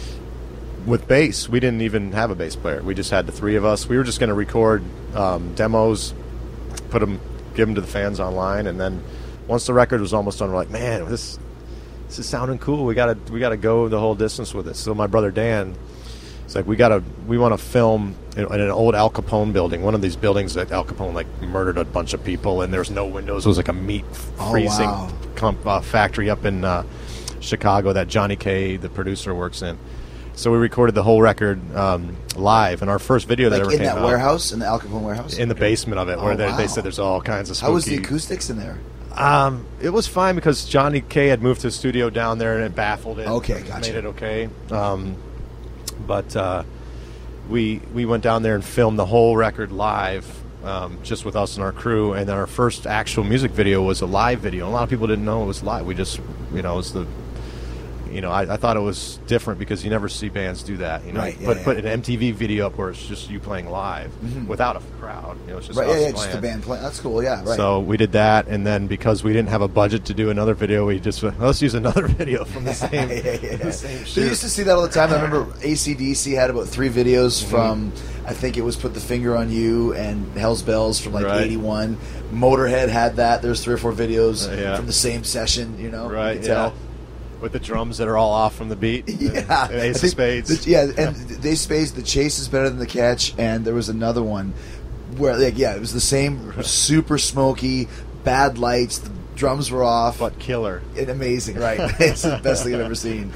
with bass, we didn't even have a bass player. We just had the three of us. We were just going to record um, demos, put them, give them to the fans online, and then once the record was almost done, we're like, man, this this is sounding cool. We gotta we gotta go the whole distance with it. So my brother Dan, it's like we gotta we want to film in, in an old Al Capone building, one of these buildings that Al Capone like murdered a bunch of people, and there's no windows. It was like a meat freezing oh, wow. comp, uh, factory up in uh, Chicago that Johnny Kaye, the producer, works in. So we recorded the whole record um, live, and our first video like that ever in came that out, warehouse, in the Al Capone warehouse, in the basement of it, oh, where they, wow. they said there's all kinds of spooky. How was the acoustics in there? Um, it was fine because Johnny Kaye had moved his studio down there and it baffled it. Okay, gotcha. Made it okay. Um, but uh, we we went down there and filmed the whole record live, um, just with us and our crew. And then our first actual music video was a live video. A lot of people didn't know it was live. We just, you know, it was the. You know, I, I thought it was different because you never see bands do that. You know, right, yeah, put yeah. put an M T V video up where it's just you playing live mm-hmm. without a crowd. You know, it's just right, us yeah, yeah, playing. just the band playing. That's cool. Yeah, right. So we did that, and then because we didn't have a budget to do another video, we just well, let's use another video from the same. yeah, yeah, yeah. The same So shoot. you used to see that all the time. I remember A C D C had about three videos mm-hmm. from, I think it was Put the Finger on You and Hell's Bells from like right. eighty-one. Motorhead had that. There's three or four videos uh, yeah. from the same session. You know, right? You can yeah. tell. With the drums that are all off from the beat. Yeah, and Ace I of Spades. The, yeah, and the Ace of Spades. The chase is better than the catch, and there was another one where, like, yeah, it was the same, super smoky, bad lights. The drums were off, but killer and amazing. Right, it's the best thing I've ever seen.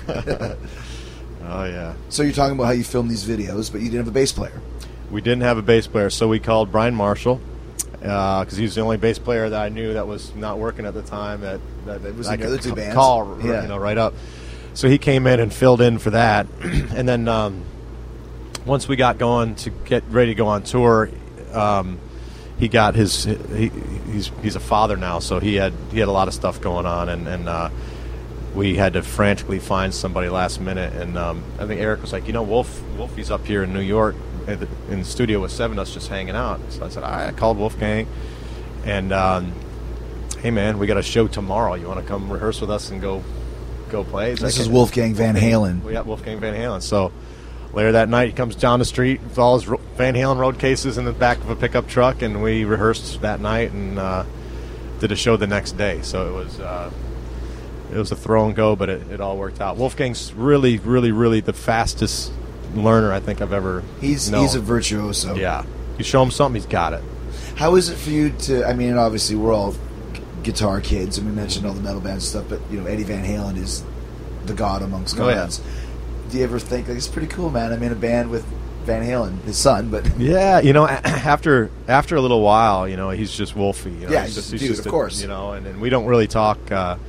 Oh yeah. So you're talking about how you filmed these videos, but you didn't have a bass player. We didn't have a bass player, so we called Brian Marshall. Because uh, he was the only bass player that I knew that was not working at the time that, that, that was I in the other could two c- bands. call Yeah. you know right up. So he came in and filled in for that, and then um, once we got going to get ready to go on tour, um, he got his he, he's he's a father now, so he had he had a lot of stuff going on, and and uh, we had to frantically find somebody last minute, and um, I think Eric was like, you know, Wolf Wolfie's up here in New York. In the studio with seven of us just hanging out. So I said, all right, I called Wolfgang, and um, hey man, we got a show tomorrow. You want to come rehearse with us and go go play? He's This like, is Wolfgang Van Halen. We got Wolfgang Van Halen. So later that night, he comes down the street with all his Van Halen road cases in the back of a pickup truck, and we rehearsed that night and uh, did a show the next day. So it was uh, it was a throw and go, but it, it all worked out. Wolfgang's really, really, really the fastest learner I think I've ever He's known. he's a virtuoso. Yeah, you show him something, he's got it. How is it for you to? I mean, obviously we're all g- guitar kids, and we mentioned all the metal bands and stuff. But you know, Eddie Van Halen is the god amongst Oh, yeah. gods. Do you ever think like it's pretty cool, man? I'm in a band with Van Halen, his son, but Yeah, you know, a- after after a little while, you know, he's just Wolfie. You know, Yeah, he's he's just, a he's dude, just of a- course. You know, and, and we don't really talk. Uh,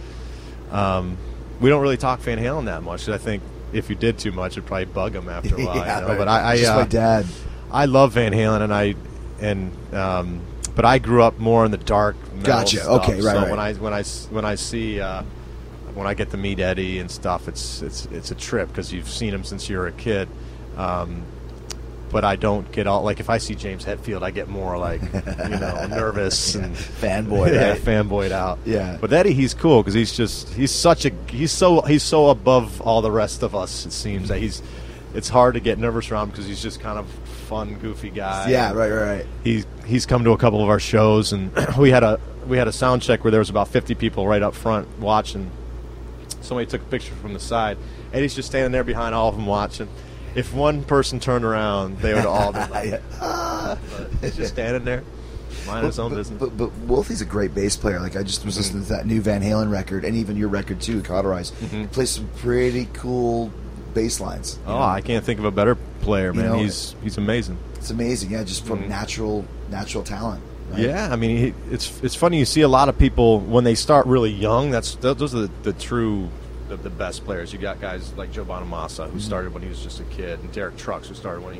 um, we don't really talk Van Halen that much. I think if you did too much, it'd probably bug him after a while. yeah, you know? right. But I, I just uh, my dad. I love Van Halen, and I and um, but I grew up more in the dark metal Gotcha. stuff. Okay, right, So right. when I when I s- when I see uh, when I get to meet Eddie and stuff, it's it's it's a trip because you've seen him since you were a kid. Um, but I don't get all like if I see James Hetfield, I get more like you know nervous and Fanboy, yeah, right? fanboyed out. Yeah. But Eddie, he's cool because he's just he's such a he's so he's so above all the rest of us. It seems that he's it's hard to get nervous around because he's just kind of fun, goofy guy. Yeah, right, right, right. He's he's come to a couple of our shows, and we had a we had a sound check where there was about fifty people right up front watching. Somebody took a picture from the side. Eddie's just standing there behind all of them watching. If one person turned around, they would all be like, Yeah. but he's just standing there, minding his own but, business. But, but Wolfie's a great bass player. Like I just was listening to that new Van Halen record, and even your record too, Cauterize. Mm-hmm. He plays some pretty cool bass lines. you Oh, know? I can't think of a better player, man. You know, he's he's amazing. It's amazing. Yeah, just from Mhm. natural natural talent. right? Yeah, I mean, he, it's it's funny. You see a lot of people when they start really young. That's th- those are the, the true the, the best players. You got guys like Joe Bonamassa who Mhm. started when he was just a kid, and Derek Trucks who started when he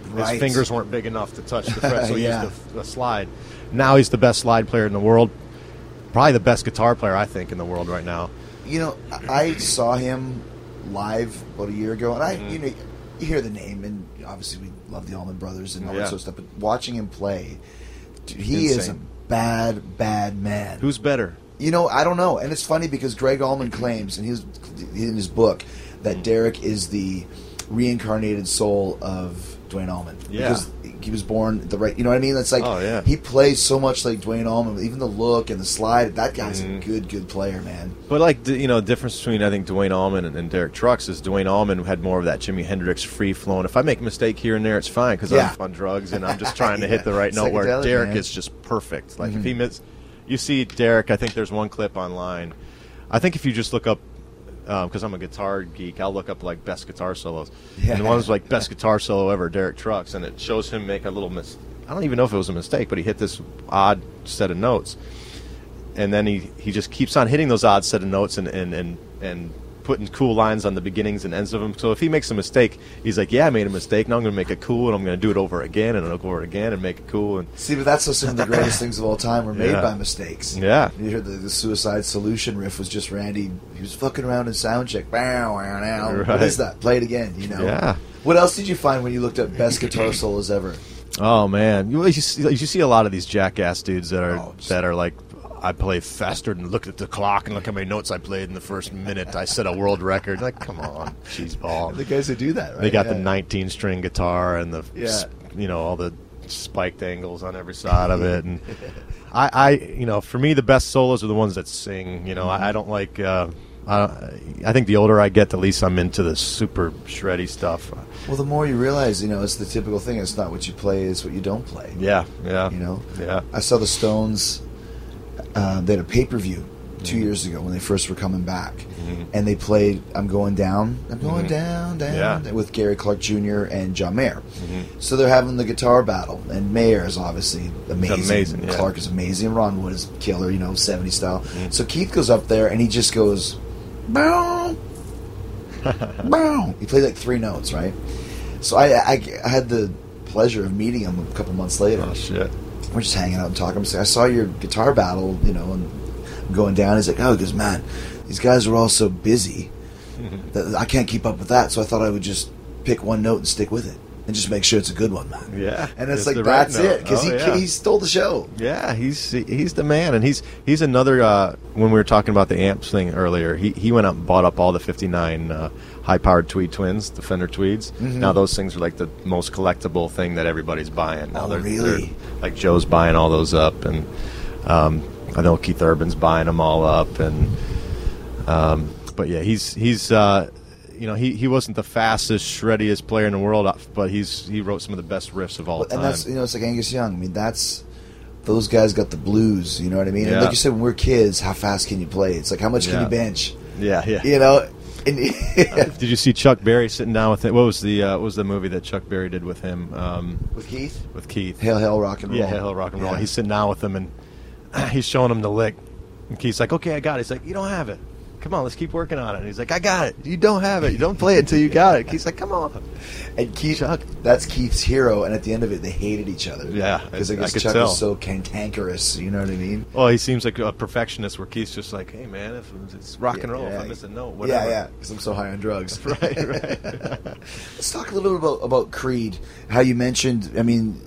Right. His fingers weren't big enough to touch the fret, so he Yeah. used a, a slide. Now he's the best slide player in the world. Probably the best guitar player, I think, in the world right now. You know, I saw him live about a year ago, and I, Mm-hmm. you know, you hear the name, and obviously we love the Allman Brothers and all Yeah. that sort of stuff. But watching him play, dude, he is a Insane. bad, bad man. Who's better? You know, I don't know, and it's funny because Greg Allman claims, and he's in his book, that Derek is the reincarnated soul of Dwayne Allman. Yeah. Because he was born the right. You know what I mean? It's like Oh, yeah. he plays so much like Dwayne Allman. Even the look and the slide. That guy's Mm-hmm. a good, good player, man. But like the, you know, the difference between I think Dwayne Allman and, and Derek Trucks is Dwayne Allman had more of that Jimi Hendrix free flowing. If I make a mistake here and there, it's fine because Yeah. I'm on drugs and I'm just trying to Yeah. hit the right note. Where Psychedelic, Derek man. is just perfect. Like if he miss, you see Derek. I think there's one clip online. I think if you just look up. Because I'm a guitar geek, I'll look up like best guitar solos, Yeah. and the one was like best guitar solo ever, Derek Trucks, and it shows him make a little mis. I don't even know if it was a mistake, but he hit this odd set of notes, and then he, he just keeps on hitting those odd set of notes and, and, and, and putting cool lines on the beginnings and ends of them. So if he makes a mistake, he's like, yeah, I made a mistake. Now I'm going to make it cool, and I'm going to do it over again, and I'll go over it again and make it cool. And See, but that's how some of the greatest things of all time were made Yeah. by mistakes. Yeah. You heard the, the Suicide Solution riff was just Randy. He was fucking around in sound check. Bow, wow, now. What Right. is that? Play it again, you know? Yeah. What else did you find when you looked up best guitar solos ever? Oh man, you, you, see, you see a lot of these jackass dudes that are Oh, just- that are like, I play faster and look at the clock and look how many notes I played in the first minute. I set a world record. Like, come on, cheeseball. The guys who do that, right? They got Yeah. the nineteen string guitar and the Yeah. s- you know all the spiked angles on every side of it. And I, I, you know, for me the best solos are the ones that sing. You know, I, I don't like. Uh, I, don't, I think the older I get, the least I'm into the super shreddy stuff. Well, the more you realize, you know, it's the typical thing. It's not what you play, it's what you don't play. Yeah, yeah, You know? yeah. I saw the Stones. Uh, they had a pay-per-view two Mm-hmm. years ago when they first were coming back. And they played I'm Going Down, I'm Going Down, Down, Mm-hmm. Yeah. with Gary Clark Junior and John Mayer. Mm-hmm. So they're having the guitar battle. And Mayer is obviously amazing. amazing, yeah. Clark is amazing. Ron Wood is killer, you know, seventies style. Mm-hmm. So Keith goes up there and he just goes, bow, bow. He played like three notes, right? So I, I, I had the pleasure of meeting him a couple months later. Oh shit. We're just hanging out and talking. I'm saying, I saw your guitar battle, you know, and I'm going down. He's like, oh, he goes, man, these guys are all so busy that I can't keep up with that. So I thought I would just pick one note and stick with it and just make sure it's a good one, man. Yeah, And it's it's like, the right that's note. it. Because Oh, he, yeah. he stole the show. Yeah, he's he's the man, and he's he's another. Uh, when we were talking about the amps thing earlier, he he went up and bought up all the fifty-nine uh, high-powered Tweed Twins, the Fender Tweeds. Mm-hmm. Now those things are like the most collectible thing that everybody's buying. Now Oh, they're, really? they're- like Joe's buying all those up, and um, I know Keith Urban's buying them all up, and um, but yeah, he's he's. Uh, You know, he, he wasn't the fastest, shreddiest player in the world, but he's he wrote some of the best riffs of all And time. that's, you know, it's like Angus Young. I mean, that's, those guys got the blues, you know what I mean? And Yeah. like you said, when we're kids, how fast can you play? It's like, how much can Yeah. you bench? yeah, yeah. You know? And, Did you see Chuck Berry sitting down with him? What was the uh, what was the movie that Chuck Berry did with him? Um, with Keith? with Keith. Hail, hail, rock and roll. Yeah, Hail Hail Rock and Roll. Yeah. He's sitting down with him and he's showing him the lick. And Keith's like, "Okay, I got it." He's like, "You don't have it. Come on, let's keep working on it." And he's like, "I got it. You don't have it. You don't play it until you got it." Keith's like, "Come on." And Keith, that's Keith's hero, and at the end of it, they hated each other. Yeah, because I I guess could Chuck tell. was so cantankerous. You know what I mean? Well, he seems like a perfectionist. Where Keith's just like, "Hey, man, if it's rock and roll, Yeah, if I yeah. miss a note, Yeah, whatever." yeah. Because I'm so high on drugs. Right, right. Let's talk a little bit about about Creed. How you mentioned, I mean,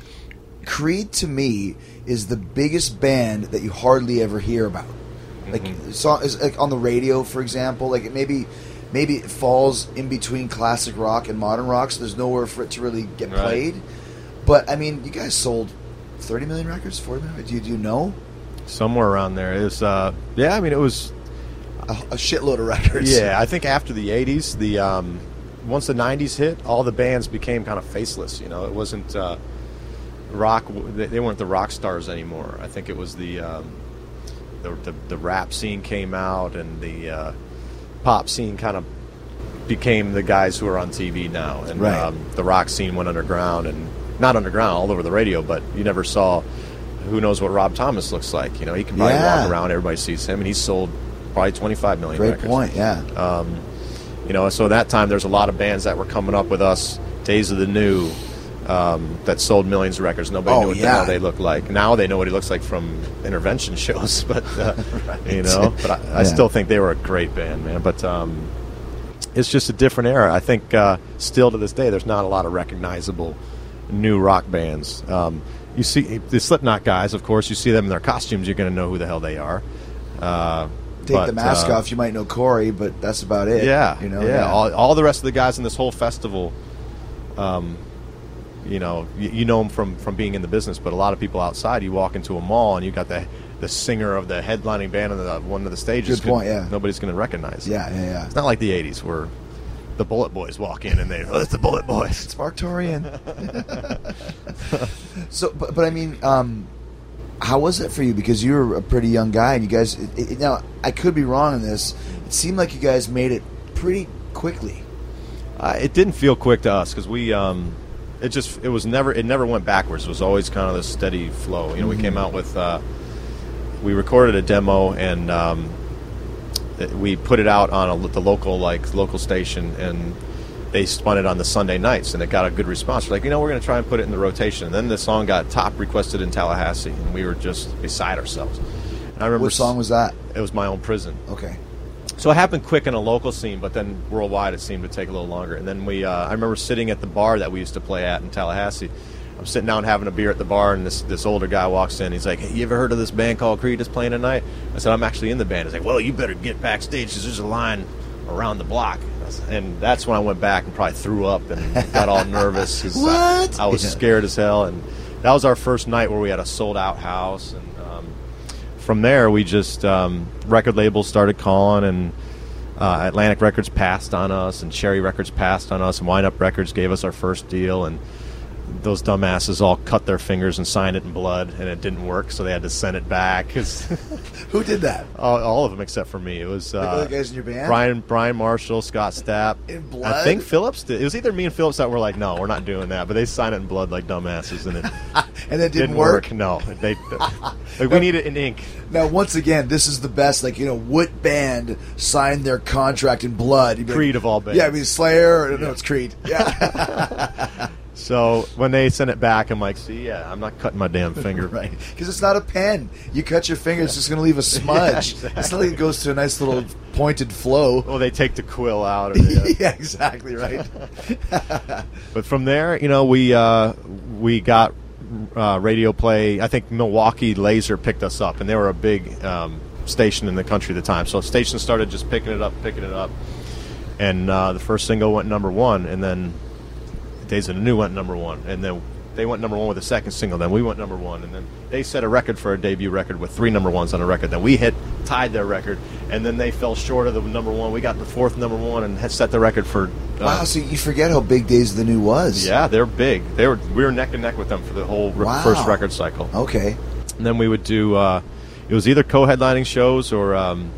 Creed to me is the biggest band that you hardly ever hear about. Like, so, is, like on the radio, for example, like it maybe maybe it falls in between classic rock and modern rock, so there's nowhere for it to really get Right. played. But I mean, you guys sold thirty million records, forty million. Do you, do you know Somewhere around there is. Uh, yeah, I mean, it was. a, a shitload of records? Yeah, I think after the eighties, the um, once the nineties hit, all the bands became kind of faceless. You know, it wasn't uh, rock. They, they weren't the rock stars anymore. I think it was the um, the, the the rap scene came out, and the uh, pop scene kind of became the guys who are on T V now, and Right. um, the rock scene went underground, and not underground all over the radio, but you never saw. Who knows what Rob Thomas looks like? You know, he can probably Yeah. walk around, everybody sees him, and he's sold probably twenty-five million Great records. point. Yeah. Um, you know, so that time there's a lot of bands that were coming up with us. Days of the New, um, that sold millions of records. Nobody Oh, knew what yeah. the hell they looked like. Now they know what he looks like from intervention shows, but uh, Right. you know. But I, I Yeah. still think they were a great band, man. But um, it's just a different era. I think uh, still to this day, there's not a lot of recognizable new rock bands. Um, you see the Slipknot guys, of course. You see them in their costumes, you're going to know who the hell they are. Uh, Take but, the mask uh, off, you might know Corey, but that's about it. Yeah, you know, yeah. All, all the rest of the guys in this whole festival, um, you know, you, you know them from, from being in the business. But a lot of people outside, you walk into a mall and you got the the singer of the headlining band on the one of the stages. Good point, yeah. Nobody's going to recognize. Yeah, yeah, yeah. It's not like the eighties where the Bullet Boys walk in and they, oh, it's the Bullet Boys. It's Mark Torian. So, but, but I mean, um, how was it for you? Because you were a pretty young guy, and you guys. It, it, now, I could be wrong in this. It seemed like you guys made it pretty quickly. Uh, it didn't feel quick to us because we, um, it just, it was never, it never went backwards. It was always kind of this steady flow. You know, Mm-hmm. we came out with, uh, we recorded a demo and um, it- we put it out on a, the local, like local station, and they spun it on the Sunday nights, and it got a good response. We're like, you know, we're going to try and put it in the rotation. And then the song got top requested in Tallahassee, and we were just beside ourselves. And I remember What song was that? It was My Own Prison. Okay. So it happened quick in a local scene, but then worldwide it seemed to take a little longer. And then we, uh, I remember sitting at the bar that we used to play at in Tallahassee. I'm sitting down having a beer at the bar, and this this older guy walks in. He's like, "Hey, you ever heard of this band called Creed that's playing tonight?" I said, "I'm actually in the band." He's like, "Well, you better get backstage because there's a line around the block." And that's when I went back and probably threw up and got all nervous. 'Cause What? I, I was Yeah. scared as hell. And that was our first night where we had a sold-out house. And um, from there, we just, um, record labels started calling, and uh, Atlantic Records passed on us, and Cherry Records passed on us, and Wind Up Records gave us our first deal. And those dumbasses all cut their fingers and signed it in blood, and it didn't work, so they had to send it back. 'Cause Who did that? all, all of them except for me. It was uh, The other guys in your band? Brian Brian Marshall, Scott Stapp. In I blood? think Phillips did. It was either me and Phillips that were like, no, we're not doing that. But they signed it in blood like dumbasses, and it And that didn't, didn't work? No, they like, we need it in ink. Now, once again, this is the best. Like, you know, what band signed their contract in blood? You'd be like- Creed of all bands. Yeah, I mean, Slayer. Or, no, it's Creed. Yeah. So when they sent it back, I'm like, see, yeah, I'm not cutting my damn finger. Right. Because it's not a pen. You cut your finger, it's just going to leave a smudge. exactly. It's not like it goes to a nice little pointed flow. Well, they take the quill out of it. Yeah, exactly right. But from there, you know, we uh, we got uh, radio play. I think Milwaukee Laser picked us up, and they were a big um, station in the country at the time. So stations started just picking it up, picking it up, and uh, the first single went number one, and then Days of the New went number one, and then they went number one with the second single. Then we went number one, and then they set a record for a debut record with three number ones on a record. Then we hit tied their record, and then they fell short of the number one. We got the fourth number one and had set the record for. Uh, Wow, so you forget how big Days of the New was. Yeah, they're big. They were we were neck and neck with them for the whole re- Wow. first record cycle. Okay. And then we would do. Uh, it was either co-headlining shows or, um,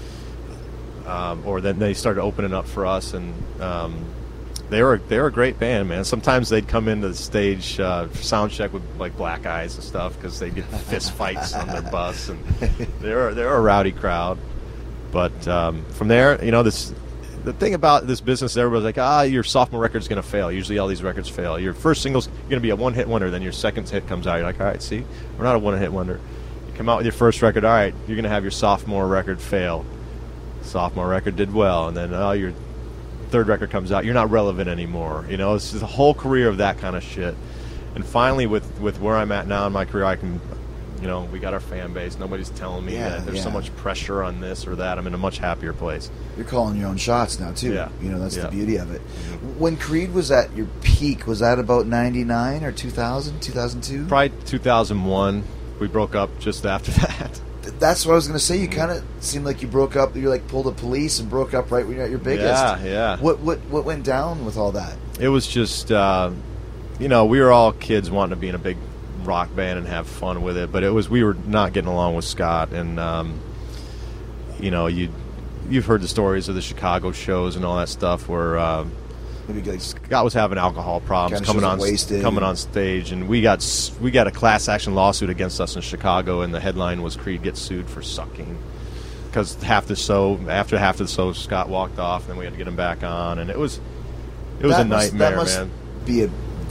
um, or then they started opening up for us, and um, they were they were a great band, man. Sometimes they'd come into the stage uh, for sound check with like black eyes and stuff because they get fist fights on their bus, and they're they're a rowdy crowd. But um, from there, you know, this. The thing about this business, everybody's like, ah, your sophomore record's going to fail. Usually all these records fail. Your first single's going to be a one-hit wonder. Then your second hit comes out. You're like, all right, see, we're not a one-hit wonder. You come out with your first record, all right, you're going to have your sophomore record fail. Sophomore record did well. And then oh, your third record comes out. You're not relevant anymore. You know, it's just a whole career of that kind of shit. And finally, with, with where I'm at now in my career, I can... You know, we got our fan base. Nobody's telling me Yeah, that there's so yeah. much pressure on this or that. I'm in a much happier place. You're calling your own shots now, too. Yeah. You know, that's Yeah. the beauty of it. When Creed was at your peak, was that about ninety-nine or two thousand, two thousand two? Probably two thousand one. We broke up just after that. That's what I was going to say. You kind of seemed like you broke up. You like pulled a police and broke up right when you're at your biggest. Yeah, yeah. What what what went down with all that? It was just, uh, you know, we were all kids wanting to be in a big rock band and have fun with it, but it was we were not getting along with Scott, and um, you know, you you've heard the stories of the Chicago shows and all that stuff where uh, Maybe like Scott was having alcohol problems, Kinda coming shows on up wasted. coming on stage, and we got s- we got a class action lawsuit against us in Chicago, and the headline was Creed gets sued for sucking because half the show after half the show Scott walked off, and then we had to get him back on, and it was it was that a must- nightmare, that must man. Be a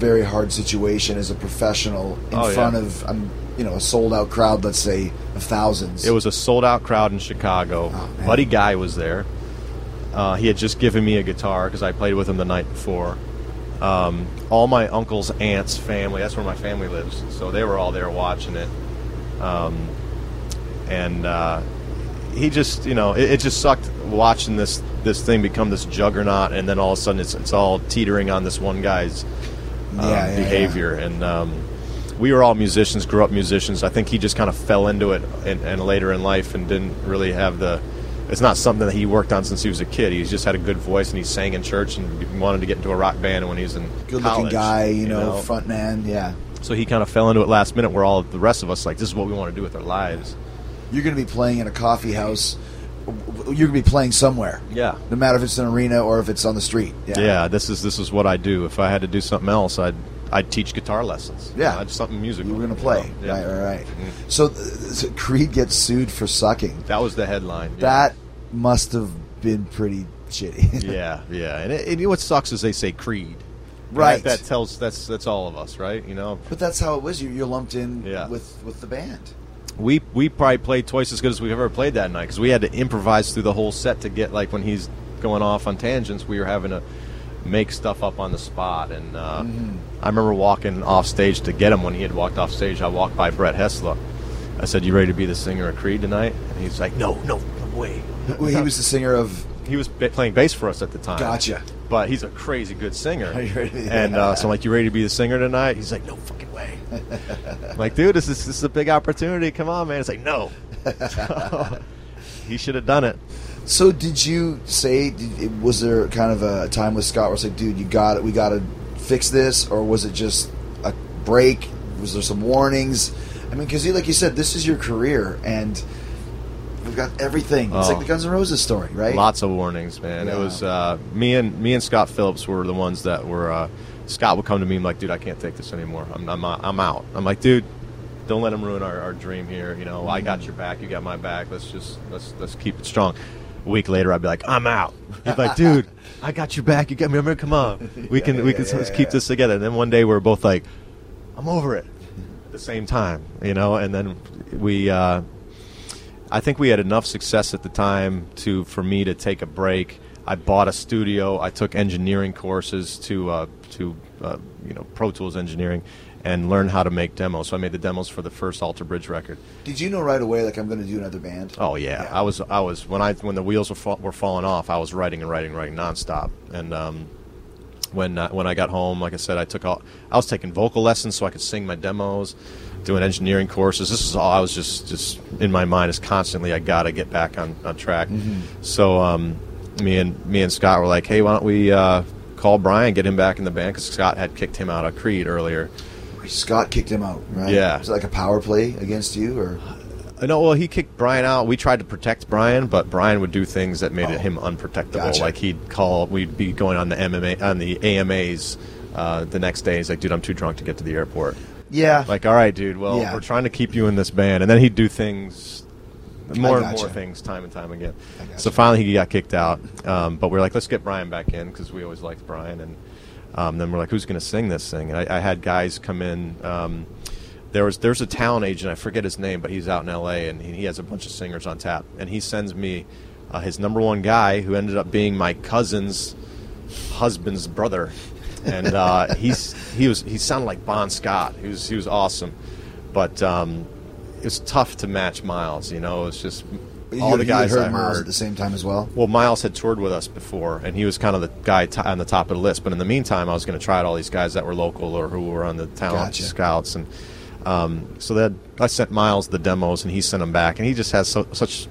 very hard situation as a professional in Oh, yeah. front of um, you know a sold out crowd. Let's say of thousands. It was a sold-out crowd in Chicago. man. Buddy Guy was there. Uh, he had just given me a guitar because I played with him the night before. Um, all my uncles, aunts, family, that's where my family lives. So they were all there watching it. Um, and uh, he just, you know, it, it just sucked watching this this thing become this juggernaut, and then all of a sudden it's, it's all teetering on this one guy's um, Yeah, yeah, behavior. And um, we were all musicians, grew up musicians. I think he just kind of fell into it and, and later in life and didn't really have the... It's not something that he worked on since he was a kid. He's just had a good voice, and he sang in church and wanted to get into a rock band when he was in Good college. looking guy, you know, front man. Yeah. So he kind of fell into it last minute, where all the rest of us, like, this is what we want to do with our lives. You're going to be playing in a coffee house. You're going to be playing somewhere. Yeah. No matter if it's an arena or if it's on the street. Yeah. Yeah, this is this is what I do. If I had to do something else, I'd I'd teach guitar lessons. Yeah. You know, I'd something musical. You were going to play. You know? Yeah. Right, right, right. Mhm. So, th- so Creed gets sued for sucking. That was the headline. Yeah. That must have been pretty shitty. yeah, yeah. And it, it, what sucks is they say Creed. Right. That, that tells that's that's all of us, right? You know. But that's how it was. You, you're lumped in Yeah. with, with the band. We we probably played twice as good as we've ever played that night because we had to improvise through the whole set to get, like, when he's going off on tangents, we were having to make stuff up on the spot. And uh, Mm-hmm. I remember walking off stage to get him when he had walked off stage. I walked by Brett Hessler. I said, "You ready to be the singer of Creed tonight?" And he's like, "No, no, no way." Well, he was the singer of... He was ba- playing bass for us at the time. Gotcha. But he's a crazy good singer. Are you ready? And uh, so I'm like, "You ready to be the singer tonight?" He's like, "No fucking way." I'm like, "Dude, this is, this is a big opportunity. Come on, man." It's like, "No." He should have done it. So did you say, did, was there kind of a time with Scott where it's like, dude, you got it, we got to fix this? Or was it just a break? Was there some warnings? I mean, because like you said, this is your career, and we've got everything. It's Oh. like the Guns N' Roses story, right? Lots of warnings, man. Yeah. It was uh, me and me and Scott Phillips were the ones that were. Uh, Scott would come to me and be like, "Dude, I can't take this anymore. I'm I'm, I'm out." I'm like, "Dude, don't let him ruin our, our dream here. You know, I got your back, you got my back. Let's just let's let's keep it strong." A week later, I'd be like, "I'm out." He'd be like, "Dude, I got your back. You got me. Remember, come on, we Yeah, can yeah, we can yeah, let's yeah, keep yeah. this together." And then one day, we were both like, "I'm over it." At the same time, you know. And then we, uh, I think we had enough success at the time to for me to take a break. I bought a studio. I took engineering courses to uh, to uh, you know Pro Tools engineering, and learned how to make demos. So I made the demos for the first Alter Bridge record. Did you know right away, like, I'm going to do another band? Oh yeah. I was I was when I when the wheels were fa- were falling off, I was writing and writing and writing nonstop. And um, when uh, when I got home, like I said, I took all I was taking vocal lessons so I could sing my demos, doing engineering courses. This is all I was just just in my mind is constantly I got to get back on, on track. So um, me and me and Scott were like, "Hey, why don't we uh, call Brian, get him back in the band?" Because Scott had kicked him out of Creed earlier. Scott kicked him out, right? Yeah. Was it like a power play against you, or? Uh, No, well, he kicked Brian out. We tried to protect Brian, but Brian would do things that made it him unprotectable. Gotcha. Like he'd call, we'd be going on the M M A on the A M As uh, the next day. He's like, "Dude, I'm too drunk to get to the airport." Yeah. Like, all right, dude. Well, Yeah. we're trying to keep you in this band, and then he'd do things, more and gotcha. more things, time and time again. gotcha. So finally, he got kicked out. Um, but we're like, let's get Brian back in because we always liked Brian. And um, then we're like, who's going to sing this thing? And I, I had guys come in. Um, There was there's a talent agent, I forget his name, but he's out in L A and he, he has a bunch of singers on tap. And he sends me uh, his number one guy, who ended up being my cousin's husband's brother. And uh, he's he was he sounded like Bon Scott. He was he was awesome, but um, it was tough to match Miles. You know, it's just You all had- the you had guys heard I Miles heard. at the same time as well. Well, Miles had toured with us before, and he was kind of the guy t- on the top of the list. But in the meantime, I was going to try out all these guys that were local or who were on the talent Gotcha. scouts, and um, so that I sent Miles the demos, and he sent them back, and he just has so, such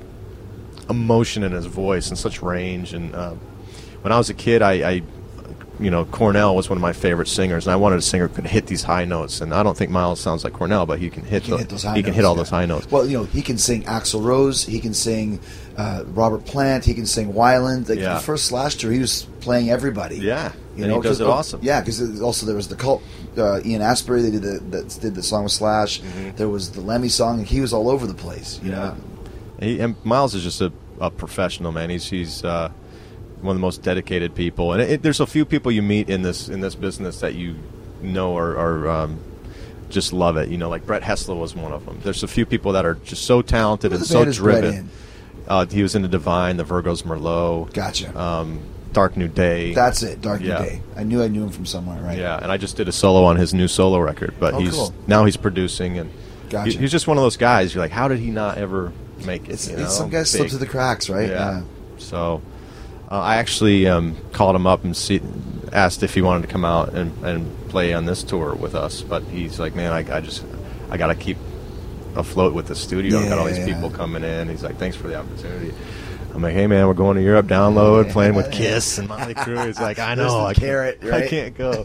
emotion in his voice and such range. And uh, when I was a kid, I, I, you know, Cornell was one of my favorite singers, and I wanted a singer who could hit these high notes. And I don't think Miles sounds like Cornell, but he can hit, He can the, hit those high he can notes, hit all yeah. those high notes. Well, you know, he can sing Axl Rose. He can sing uh, Robert Plant. He can sing Weiland. Like Yeah. the first Slash tour, he was playing everybody. Yeah, you and know, he does 'cause- it oh, awesome. Yeah, because also there was the cult. Uh, Ian Astbury, they did the that did the song with Slash. Mm-hmm. There was the Lemmy song, and he was all over the place. You know, He, and Miles is just a, a professional, man. He's he's uh, one of the most dedicated people, and it, it, there's a few people you meet in this in this business that you know or, or um, just love it. You know, like Brett Hessler was one of them. There's a few people that are just so talented and so driven. Uh, he was in the Divine, the Virgos Merlot. Gotcha. Um, Dark New Day. That's it, Dark yeah. New Day. I knew I knew him from somewhere, right? Yeah, and I just did a solo on his new solo record, but oh, he's cool. now he's producing, and gotcha. he, he's just one of those guys. You're like, how did he not ever make it? It's, you it's know? some guys slip Big. through the cracks, right? Yeah. yeah. So uh, I actually um, called him up and see, asked if he wanted to come out and, and play on this tour with us, but he's like, man, I, I just I got to keep afloat with the studio. Yeah, I got all these yeah. people coming in. He's like, thanks for the opportunity. I'm like, hey man, we're going to Europe, download, Yeah. playing with Kiss and Motley Crue. He's like, I There's know, the I carrot, can't, right? I can't go.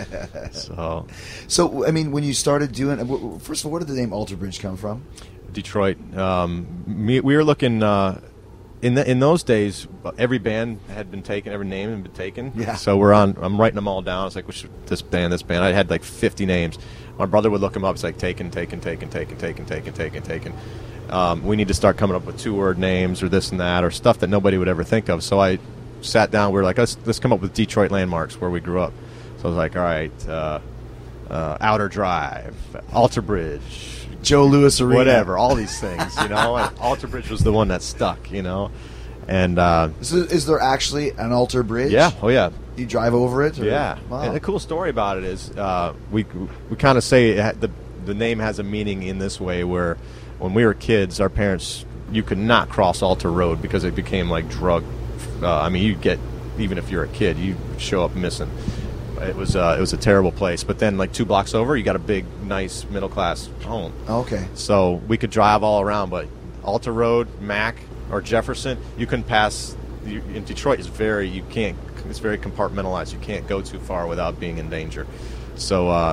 So, So, I mean, when you started doing, first of all, where did the name Alter Bridge come from? Detroit. Um, me, we were looking uh, in the, in those days. Every band had been taken, every name had been taken. Yeah. So we're on. I'm writing them all down. It's like, which this band, this band. I had like fifty names. My brother would look them up. It's like taken, taken, taken, taken, taken, taken, taken, taken. Um, we need to start coming up with two-word names or this and that or stuff that nobody would ever think of. So I sat down. We were like, let's let's come up with Detroit landmarks where we grew up. So I was like, all right, uh, uh, Outer Drive, Alter Bridge, Joe Louis Arena. whatever, all these things, you know. And Alter Bridge was the one that stuck, you know. And uh, So is there actually an Alter Bridge? yeah, oh yeah, You drive over it? Or? yeah. Wow. And the cool story about it is uh, we we kind of say it had, the the name has a meaning in this way where when we were kids, our parents, you could not cross Alter Road because it became like drug. Uh, I mean, you get even if you're a kid, you show up missing. It was uh, it was a terrible place. But then, like two blocks over, you got a big, nice middle class home. Okay. So we could drive all around, but Alter Road, Mac, or Jefferson, you couldn't pass. You, in Detroit, is very you can't. It's very compartmentalized. You can't go too far without being in danger. So uh,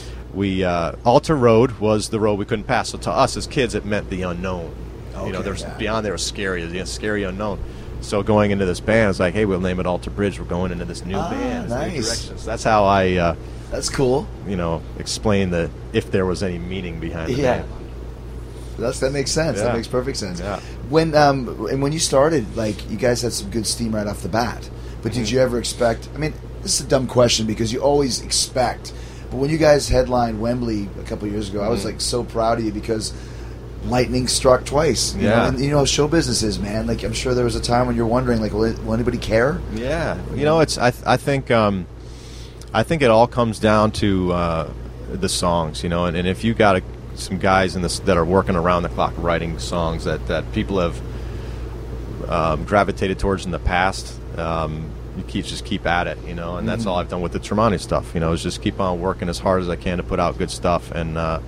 we uh, Alter Road was the road we couldn't pass. So to us as kids, it meant the unknown. Okay, you know, there's yeah. beyond there was scary, the scary unknown. So going into this band, it's like, hey, we'll name it Alter Bridge. We're going into this new Ah, band, this new nice. directions. That's how I, uh, That's cool. you know, explain the if there was any meaning behind the Yeah. name. That's that makes sense. That Yeah. makes perfect sense. Yeah. When um and when you started, like you guys had some good steam right off the bat. But Mm-hmm. did you ever expect? I mean, this is a dumb question because you always expect. But when you guys headlined Wembley a couple of years ago, I was Mhm. like so proud of you because lightning struck twice. You Yeah. know? And you know how show business is, man. Like I'm sure there was a time when you're wondering, like, will, it, will anybody care? Yeah, you know, it's I th- I think um, I think it all comes down to uh, the songs, you know, and, and if you got a, some guys in this that are working around the clock writing songs that, that people have um, gravitated towards in the past, um, you keep just keep at it, you know, and that's all I've done with the Tremonti stuff, you know, is just keep on working as hard as I can to put out good stuff, and uh,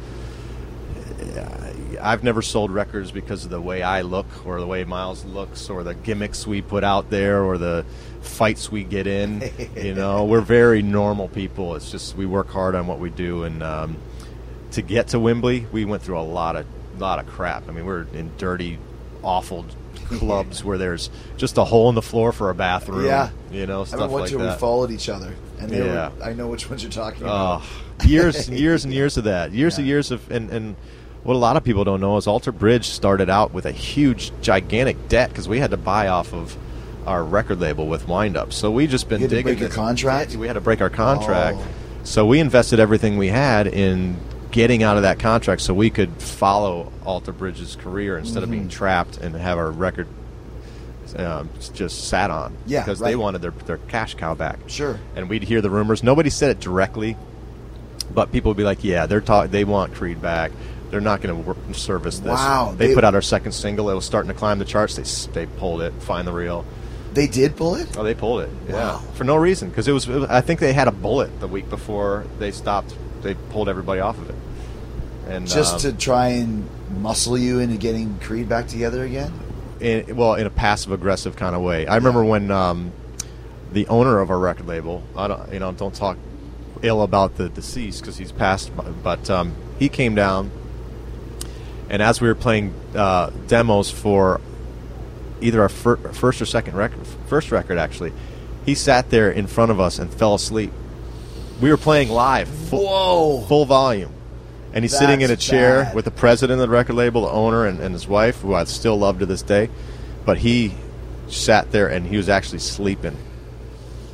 I've never sold records because of the way I look or the way Miles looks or the gimmicks we put out there or the fights we get in. You know, we're very normal people. It's just we work hard on what we do. And um, to get to Wembley, we went through a lot of lot of crap. I mean, we're in dirty, awful clubs where there's just a hole in the floor for a bathroom. Yeah. You know, I stuff remember one like tour that. we followed each other, and they Yeah. were, I know which ones you're talking about. Oh, years and years and years of that. Years and Yeah. years of and, and what a lot of people don't know is Alter Bridge started out with a huge, gigantic debt because we had to buy off of our record label with Wind Up. So we just been You had to digging break your this- contract? We had to break our contract. Oh. So we invested everything we had in getting out of that contract so we could follow Alter Bridge's career instead Mm-hmm. of being trapped and have our record um, just sat on. Yeah, because right. they wanted their, their cash cow back. Sure. And we'd hear the rumors. Nobody said it directly, but people would be like, "Yeah, they're talk- They want Creed back. They're not going to service this." Wow, They, they- put out our second single. It was starting to climb the charts. They s- they pulled it. Find the Real. They did pull it? Oh, they pulled it. Yeah, Wow. for no reason because it was, it was. I think they had a bullet the week before they stopped. They pulled everybody off of it. And Just um, to try and muscle you into getting Creed back together again? in, well, in a passive aggressive kind of way. I remember when um, the owner of our record label, I don't, you know, don't talk ill about the deceased because he's passed, but um, he came down, and as we were playing uh, demos for either our fir- first or second record, first record actually, he sat there in front of us and fell asleep. We were playing live, full, Whoa. full volume. And he's sitting in a That's chair bad. with the president of the record label, the owner, and, and his wife, who I still love to this day. But he sat there and he was actually sleeping.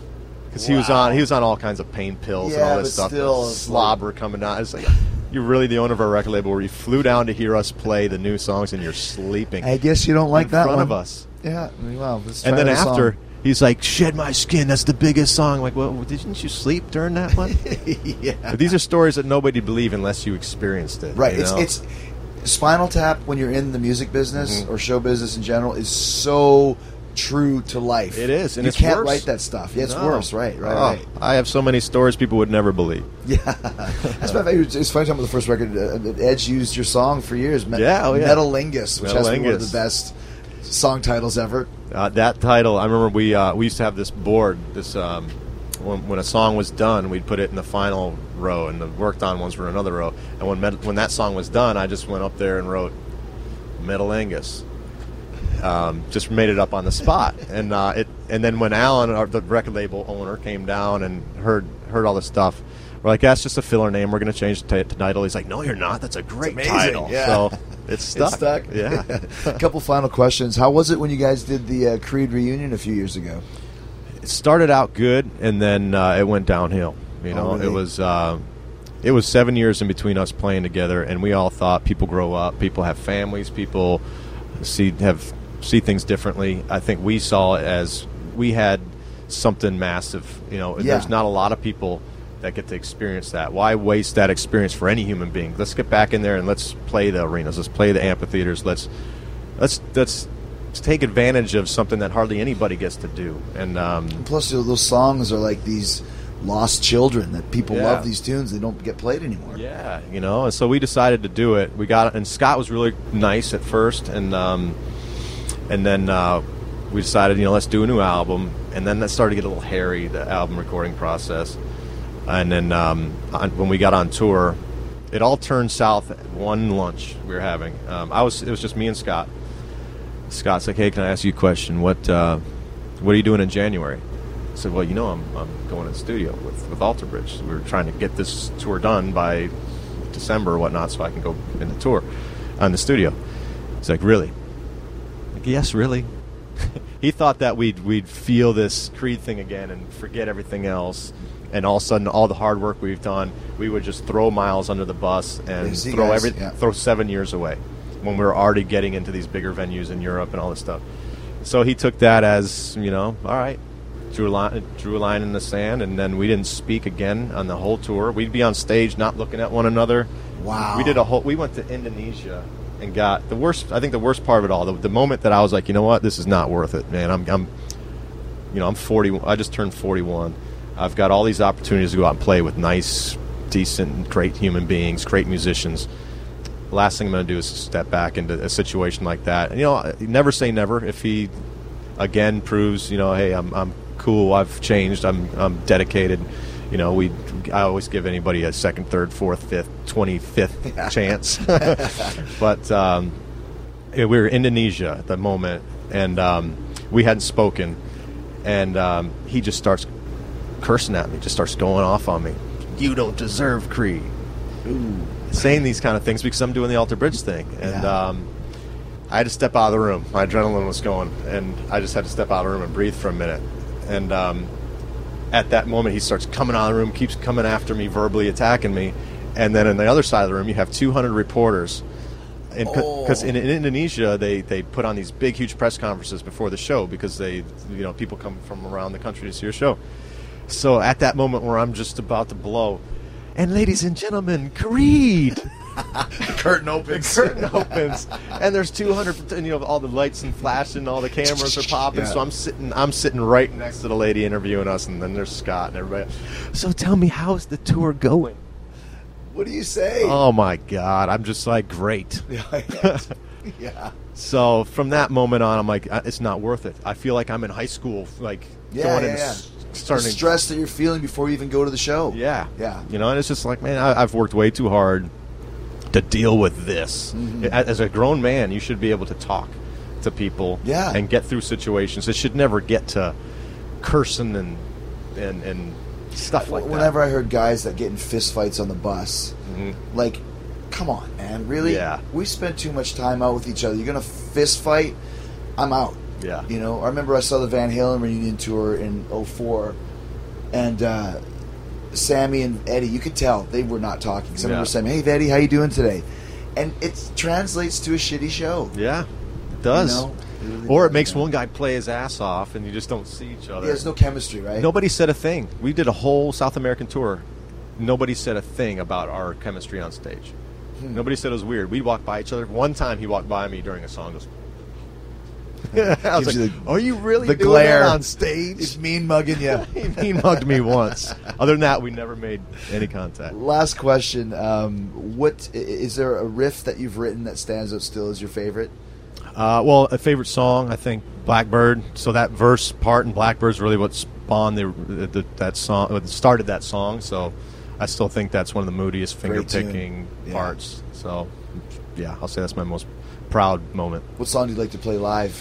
Because he was on he was on all kinds of pain pills and Yeah, all this but stuff. still, The it's slobber coming out. It's like, you're really the owner of our record label where you flew down to hear us play the new songs and you're sleeping. I guess you don't like in that front one. of us. Yeah, well, let's And try then this after, song. he's like, "Shed My Skin, that's the biggest song." I'm like, well, didn't you sleep during that one? yeah. But these are stories that nobody believe unless you experienced it. Right. you It's know? it's Spinal Tap when you're in the music business Mhm. or show business in general is so true to life. It is, and you it's can't worse. write that stuff. Yeah, it's No. worse. Right. Right. Oh, Right. I have so many stories people would never believe. Yeah, that's my favorite. It's funny talking about the first record. Uh, Edge used your song for years. Me- Yeah, oh, yeah. Metalingus, which has to be one of Metalingus. the best song titles ever. Uh, that title, I remember we uh, we used to have this board. This um, when, when a song was done, we'd put it in the final row, and the worked on ones were in another row. And when met, when that song was done, I just went up there and wrote Metalingus. Um, just made it up on the spot, and uh, it. And then when Alan, our, the record label owner, came down and heard heard all this stuff, we're like, "That's just a filler name. We're going to change the t- title." He's like, "No, you're not. That's a great amazing, title." yeah. So it's stuck. It's stuck. Yeah. A couple final questions. How was it when you guys did the uh, Creed reunion a few years ago? It started out good, and then uh, it went downhill. You know, Oh, really? it was uh, it was seven years in between us playing together, and we all thought people grow up, people have families, people see have see things differently. I think we saw it as we had something massive. You know, Yeah. there's not a lot of people that get to experience that. Why waste that experience for any human being? Let's get back in there and let's play the arenas. Let's play the amphitheaters. Let's let's let's, let's take advantage of something that hardly anybody gets to do. And um, Plus, those songs are like these lost children that people Yeah. love these tunes. They don't get played anymore. yeah, you know. And so we decided to do it. We got and Scott was really nice at first, and um, and then uh, we decided, you know, let's do a new album. And then that started to get a little hairy, the album recording process. And then um, on, when we got on tour, it all turned south at one lunch we were having. Um, I was it was just me and Scott. Scott's like, "Hey, can I ask you a question? What uh, what are you doing in January?" I said, "Well, you know, I'm I'm going to the studio with with Alter Bridge. We were trying to get this tour done by December or whatnot, so I can go in the tour on the studio." He's like, "Really?" I'm like, "Yes, really." He thought that we'd we'd feel this Creed thing again and forget everything else, and all of a sudden, all the hard work we've done, we would just throw Miles under the bus and Yes, you throw guys, every yeah. throw seven years away when we were already getting into these bigger venues in Europe and all this stuff. So he took that as, you know, all right, drew a line, drew a line in the sand, and then we didn't speak again on the whole tour. We'd be on stage, not looking at one another. Wow. We did a whole. We went to Indonesia and got the worst. I think the worst part of it all, the, the moment that I was like, you know what, this is not worth it, man. I'm, I'm, you know, I'm forty. I just turned forty-one. I've got all these opportunities to go out and play with nice, decent, great human beings, great musicians. The last thing I'm going to do is step back into a situation like that. And, you know, never say never. If he again proves, you know, hey, I'm I'm cool. I've changed. I'm I'm dedicated. You know, we I always give anybody a second, third, fourth, fifth, twenty-fifth chance. But um, we were in Indonesia at the moment, and um, we hadn't spoken, and um, he just starts cursing at me, just starts going off on me. You don't deserve Creed. Ooh. Saying these kind of things because I'm doing the Alter Bridge thing, and Yeah. um, I had to step out of the room. My adrenaline was going, and I just had to step out of the room and breathe for a minute. And um, at that moment, he starts coming out of the room, keeps coming after me, verbally attacking me. And then on the other side of the room, you have two hundred reporters. Because in, in Indonesia, they, they put on these big, huge press conferences before the show because they, you know, people come from around the country to see your show. So at that moment where I'm just about to blow, and ladies and gentlemen, Creed. The curtain opens. The curtain opens, and there's two hundred. And, you know, all the lights and flashing, all the cameras are popping. Yeah. So I'm sitting, I'm sitting right next to the lady interviewing us, and then there's Scott and everybody. So tell me, how's the tour going? What do you say? Oh my God, I'm just like, great. Yeah. Yeah. So from that moment on, I'm like, uh, it's not worth it. I feel like I'm in high school, like Yeah, going yeah, and yeah. s- starting. The stress that you're feeling before you even go to the show. Yeah, Yeah. You know, and it's just like, man, I, I've worked way too hard to deal with this. Mm-hmm. A- As a grown man, you should be able to talk to people, Yeah. and get through situations. It should never get to cursing and and and stuff like Whenever I heard guys that get in fist fights on the bus, like, come on, man, really? Yeah. We spent too much time out with each other. You're gonna fist fight? I'm out. that. Yeah. You know, I remember I saw the Van Halen reunion tour in oh four, and uh, Sammy and Eddie, you could tell they were not talking. Some Yeah. were saying, "Hey, Eddie, how you doing today?" And it translates to a shitty show. Yeah, it does. You know? It really Or does, it makes man. one guy play his ass off, and you just don't see each other. Yeah, there's no chemistry, right? Nobody said a thing. We did a whole South American tour. Nobody said a thing about our chemistry on stage. Hmm. Nobody said it was weird. We'd walk by each other. One time he walked by me during a song. Goes, I was Gives like, you the- are you really the doing glare that on stage? He's mean mugging you. He mean mugged me once. Other than that, we never made any contact. Last question: um, What i- is there a riff that you've written that stands out still as your favorite? Uh, well, a favorite song, I think, Blackbird. So that verse part in Blackbird's really what spawned the, the that song, what started that song. So I still think that's one of the moodiest finger Great tune. picking Yeah. parts. So yeah, I'll say that's my most proud moment. What song do you like to play live?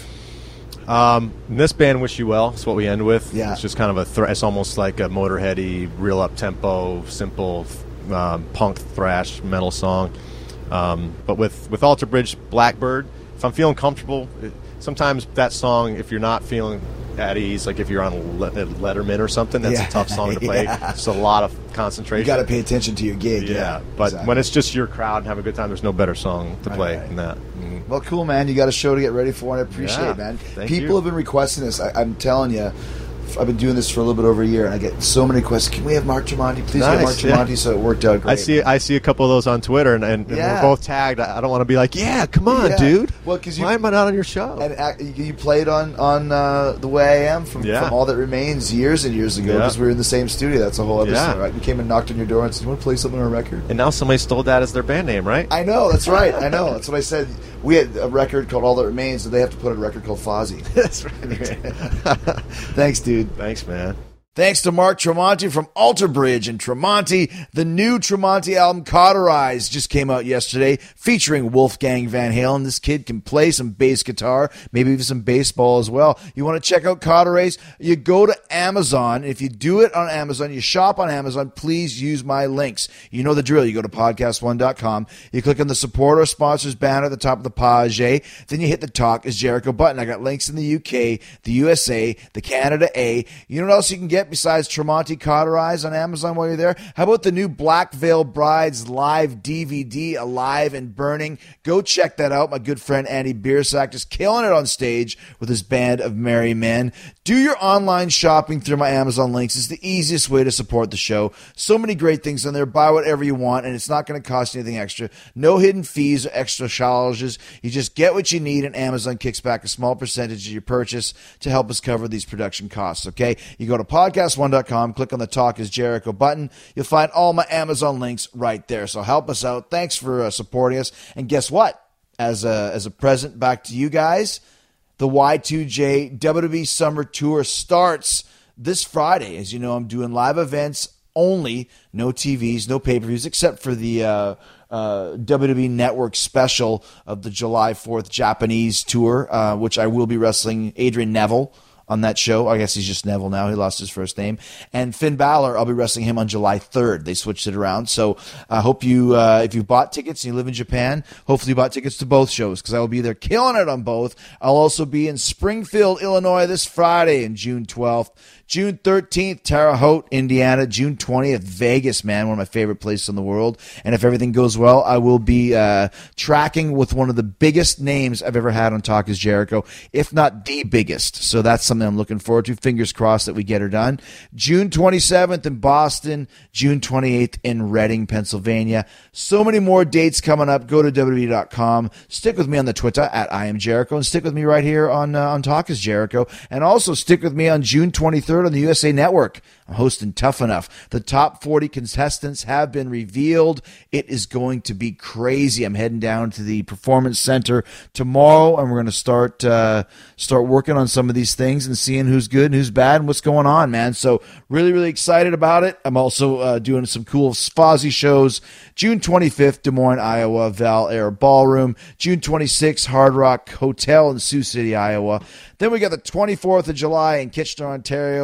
Um, this band, Wish You Well, is what we end with. Yeah. It's just kind of a, thr it's almost like a Motorheady, real up tempo, simple um, punk thrash metal song. Um, but with with Alter Bridge, Blackbird, if I'm feeling comfortable, it, sometimes that song, if you're not feeling at ease, like if you're on Le- Letterman or something, that's Yeah. a tough song to play. Yeah. It's a lot of You concentration. got to pay attention to your gig. yeah, Yeah, but exactly. when it's just your crowd and have a good time, there's no better song to play Right. than that. Mm. Well, cool, man. You got a show to get ready for, and I appreciate Yeah, it, man. thank People you. have been requesting this. I, I'm telling you, I've been doing this for a little bit over a year, and I get so many requests. Can we have Mark Tremonti? Please get Mark Nice, yeah. Tremonti. So it worked out great. I see. I see a couple of those on Twitter, and, and, and Yeah. we're both tagged. I I don't want to be like, yeah, come on, Yeah. dude. Well, 'cause you- why am I not on your show? And act, you you played on on uh, The Way I Am from, Yeah. from All That Remains years and years ago Yeah. because we were in the same studio. That's a whole other Yeah. story, right? We came and knocked on your door and said, "You want to play something on our record?" and now somebody stole that as their band name, right? I know, that's right. I know. That's what I said. We had a record called All That Remains, and they have to put a record called Fozzy. That's right. Thanks, dude. Thanks, man. Thanks to Mark Tremonti from Alter Bridge and Tremonti. The new Tremonti album, Cauterize, just came out yesterday, featuring Wolfgang Van Halen. This kid can play some bass guitar, maybe even some baseball as well. You want to check out Cauterize? You go to Amazon. If you do it on Amazon, you shop on Amazon, please use my links. You know the drill. You go to podcast one dot com. You click on the support or sponsors banner at the top of the page. Then you hit the Talk is Jericho button. I got links in the U K, the U S A, the Canada A. You know what else you can get besides Tremonti Cauterize on Amazon while you're there? How about the new Black Veil Brides live D V D, Alive and Burning? Go check that out. My good friend Andy Biersack just killing it on stage with his band of merry men. Do your online shopping through my Amazon links. It's the easiest way to support the show. So many great things on there. Buy whatever you want, and it's not going to cost you anything extra. No hidden fees or extra charges. You just get what you need, and Amazon kicks back a small percentage of your purchase to help us cover these production costs, okay? You go to podcast one dot com, click on the Talk is Jericho button. You'll find all my Amazon links right there. So help us out. Thanks for uh, supporting us. And guess what? As a, as a present back to you guys, the Y two J W W E Summer Tour starts this Friday. As you know, I'm doing live events only, no T Vs, no pay-per-views, except for the uh, uh, W W E Network special of the July fourth Japanese tour, uh, which I will be wrestling Adrian Neville on that show. I guess he's just Neville now. He lost his first name. And Finn Balor, I'll be wrestling him on July third. They switched it around. So I hope you, uh, if you bought tickets and you live in Japan, hopefully you bought tickets to both shows because I will be there killing it on both. I'll also be in Springfield, Illinois this Friday in June twelfth. June thirteenth, Terre Haute, Indiana. June twentieth, Vegas, man, one of my favorite places in the world. And if everything goes well, I will be uh, tracking with one of the biggest names I've ever had on Talk is Jericho, if not the biggest. So that's something I'm looking forward to. Fingers crossed that we get her done. June twenty-seventh in Boston. June twenty-eighth in Reading, Pennsylvania. So many more dates coming up. Go to W W E dot com. Stick with me on the Twitter at I am Jericho, and stick with me right here on uh, on Talk is Jericho. And also stick with me on June twenty-third on the U S A Network. I'm hosting Tough Enough. The top forty contestants have been revealed. It is going to be crazy. I'm heading down to the Performance Center tomorrow, and we're going to start uh, start working on some of these things and seeing who's good and who's bad and what's going on, man. So really, really excited about it. I'm also uh, doing some cool Fozzy shows. June twenty-fifth, Des Moines, Iowa, Val Air Ballroom. June twenty-sixth, Hard Rock Hotel in Sioux City, Iowa. Then we got the twenty-fourth of July in Kitchener, Ontario.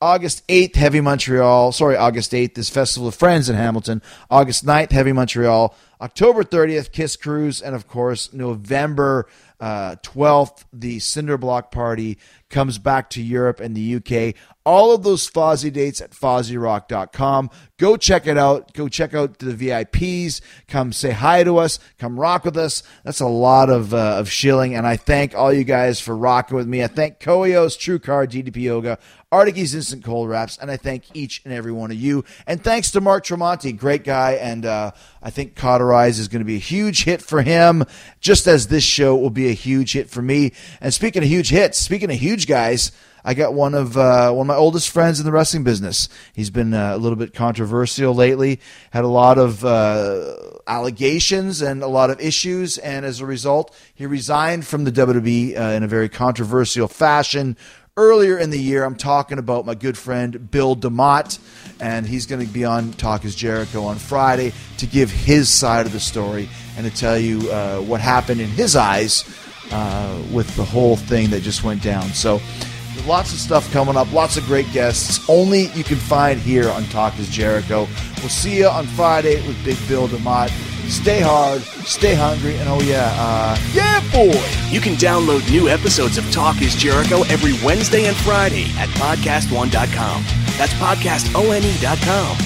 August eighth, Heavy Montreal. Sorry, August eighth is Festival of Friends in Hamilton. August ninth, Heavy Montreal. October thirtieth, Kiss Cruise. And, of course, November uh, twelfth, the Cinderblock Party comes back to Europe and the U K. All of those Fozzy dates at fozzy rock dot com. Go check it out. Go check out the V I Ps. Come say hi to us. Come rock with us. That's a lot of uh, of shilling, and I thank all you guys for rocking with me. I thank Koios, TrueCar, D D P Yoga, Artige's Instant Cold Wraps, and I thank each and every one of you. And thanks to Mark Tremonti, great guy, and uh, I think Cauterize is going to be a huge hit for him, just as this show will be a huge hit for me. And speaking of huge hits, speaking of huge guys, I got one of uh, one of my oldest friends in the wrestling business. He's been uh, a little bit controversial lately, had a lot of uh, allegations and a lot of issues, and as a result, he resigned from the W W E uh, in a very controversial fashion. Earlier in the year, I'm talking about my good friend Bill DeMott, and he's going to be on Talk is Jericho on Friday to give his side of the story and to tell you uh, what happened in his eyes uh, with the whole thing that just went down. So lots of stuff coming up, lots of great guests, only you can find here on Talk is Jericho. We'll see you on Friday with Big Bill DeMott. Stay hard, stay hungry, and oh yeah, uh, yeah boy! You can download new episodes of Talk is Jericho every Wednesday and Friday at podcast one dot com. That's podcast one dot com.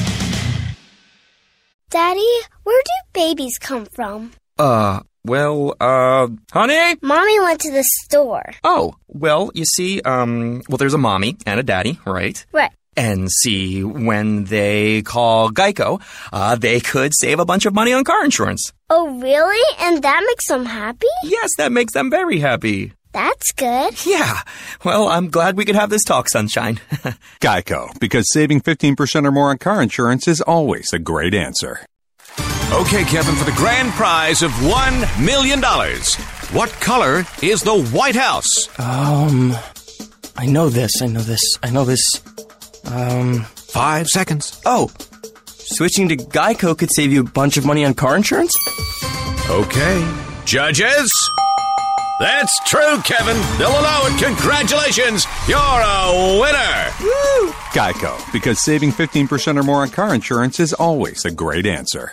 Daddy, where do babies come from? Uh, well, uh, honey? Mommy went to the store. Oh, well, you see, um, well, there's a mommy and a daddy, right? Right. And see, when they call Geico, uh, they could save a bunch of money on car insurance. Oh, really? And that makes them happy? Yes, that makes them very happy. That's good. Yeah. Well, I'm glad we could have this talk, Sunshine. Geico, because saving fifteen percent or more on car insurance is always a great answer. Okay, Kevin, for the grand prize of one million dollars. What color is the White House? Um, I know this, I know this, I know this. Um, Five seconds. Oh, switching to Geico could save you a bunch of money on car insurance? Okay. Judges? That's true, Kevin. They'll allow it. Congratulations. You're a winner. Woo! Geico, because saving fifteen percent or more on car insurance is always a great answer.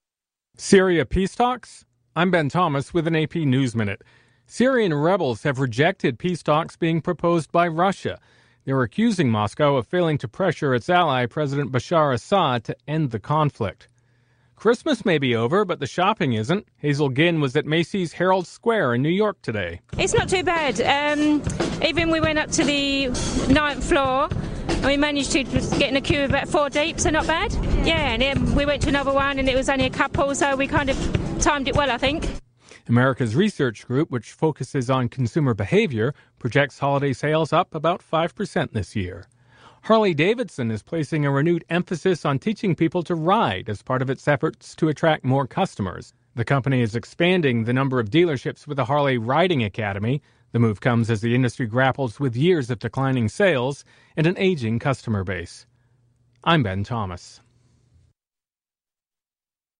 Syria peace talks? I'm Ben Thomas with an A P News Minute. Syrian rebels have rejected peace talks being proposed by Russia. They're accusing Moscow of failing to pressure its ally, President Bashar Assad, to end the conflict. Christmas may be over, but the shopping isn't. Hazel Ginn was at Macy's Herald Square in New York today. It's not too bad. Um, even we went up to the ninth floor and we managed to get in a queue about four deep, so not bad. Yeah, and then we went to another one and it was only a couple, so we kind of timed it well, I think. America's Research Group, which focuses on consumer behavior, projects holiday sales up about five percent this year. Harley-Davidson is placing a renewed emphasis on teaching people to ride as part of its efforts to attract more customers. The company is expanding the number of dealerships with a Harley Riding Academy. The move comes as the industry grapples with years of declining sales and an aging customer base. I'm Ben Thomas.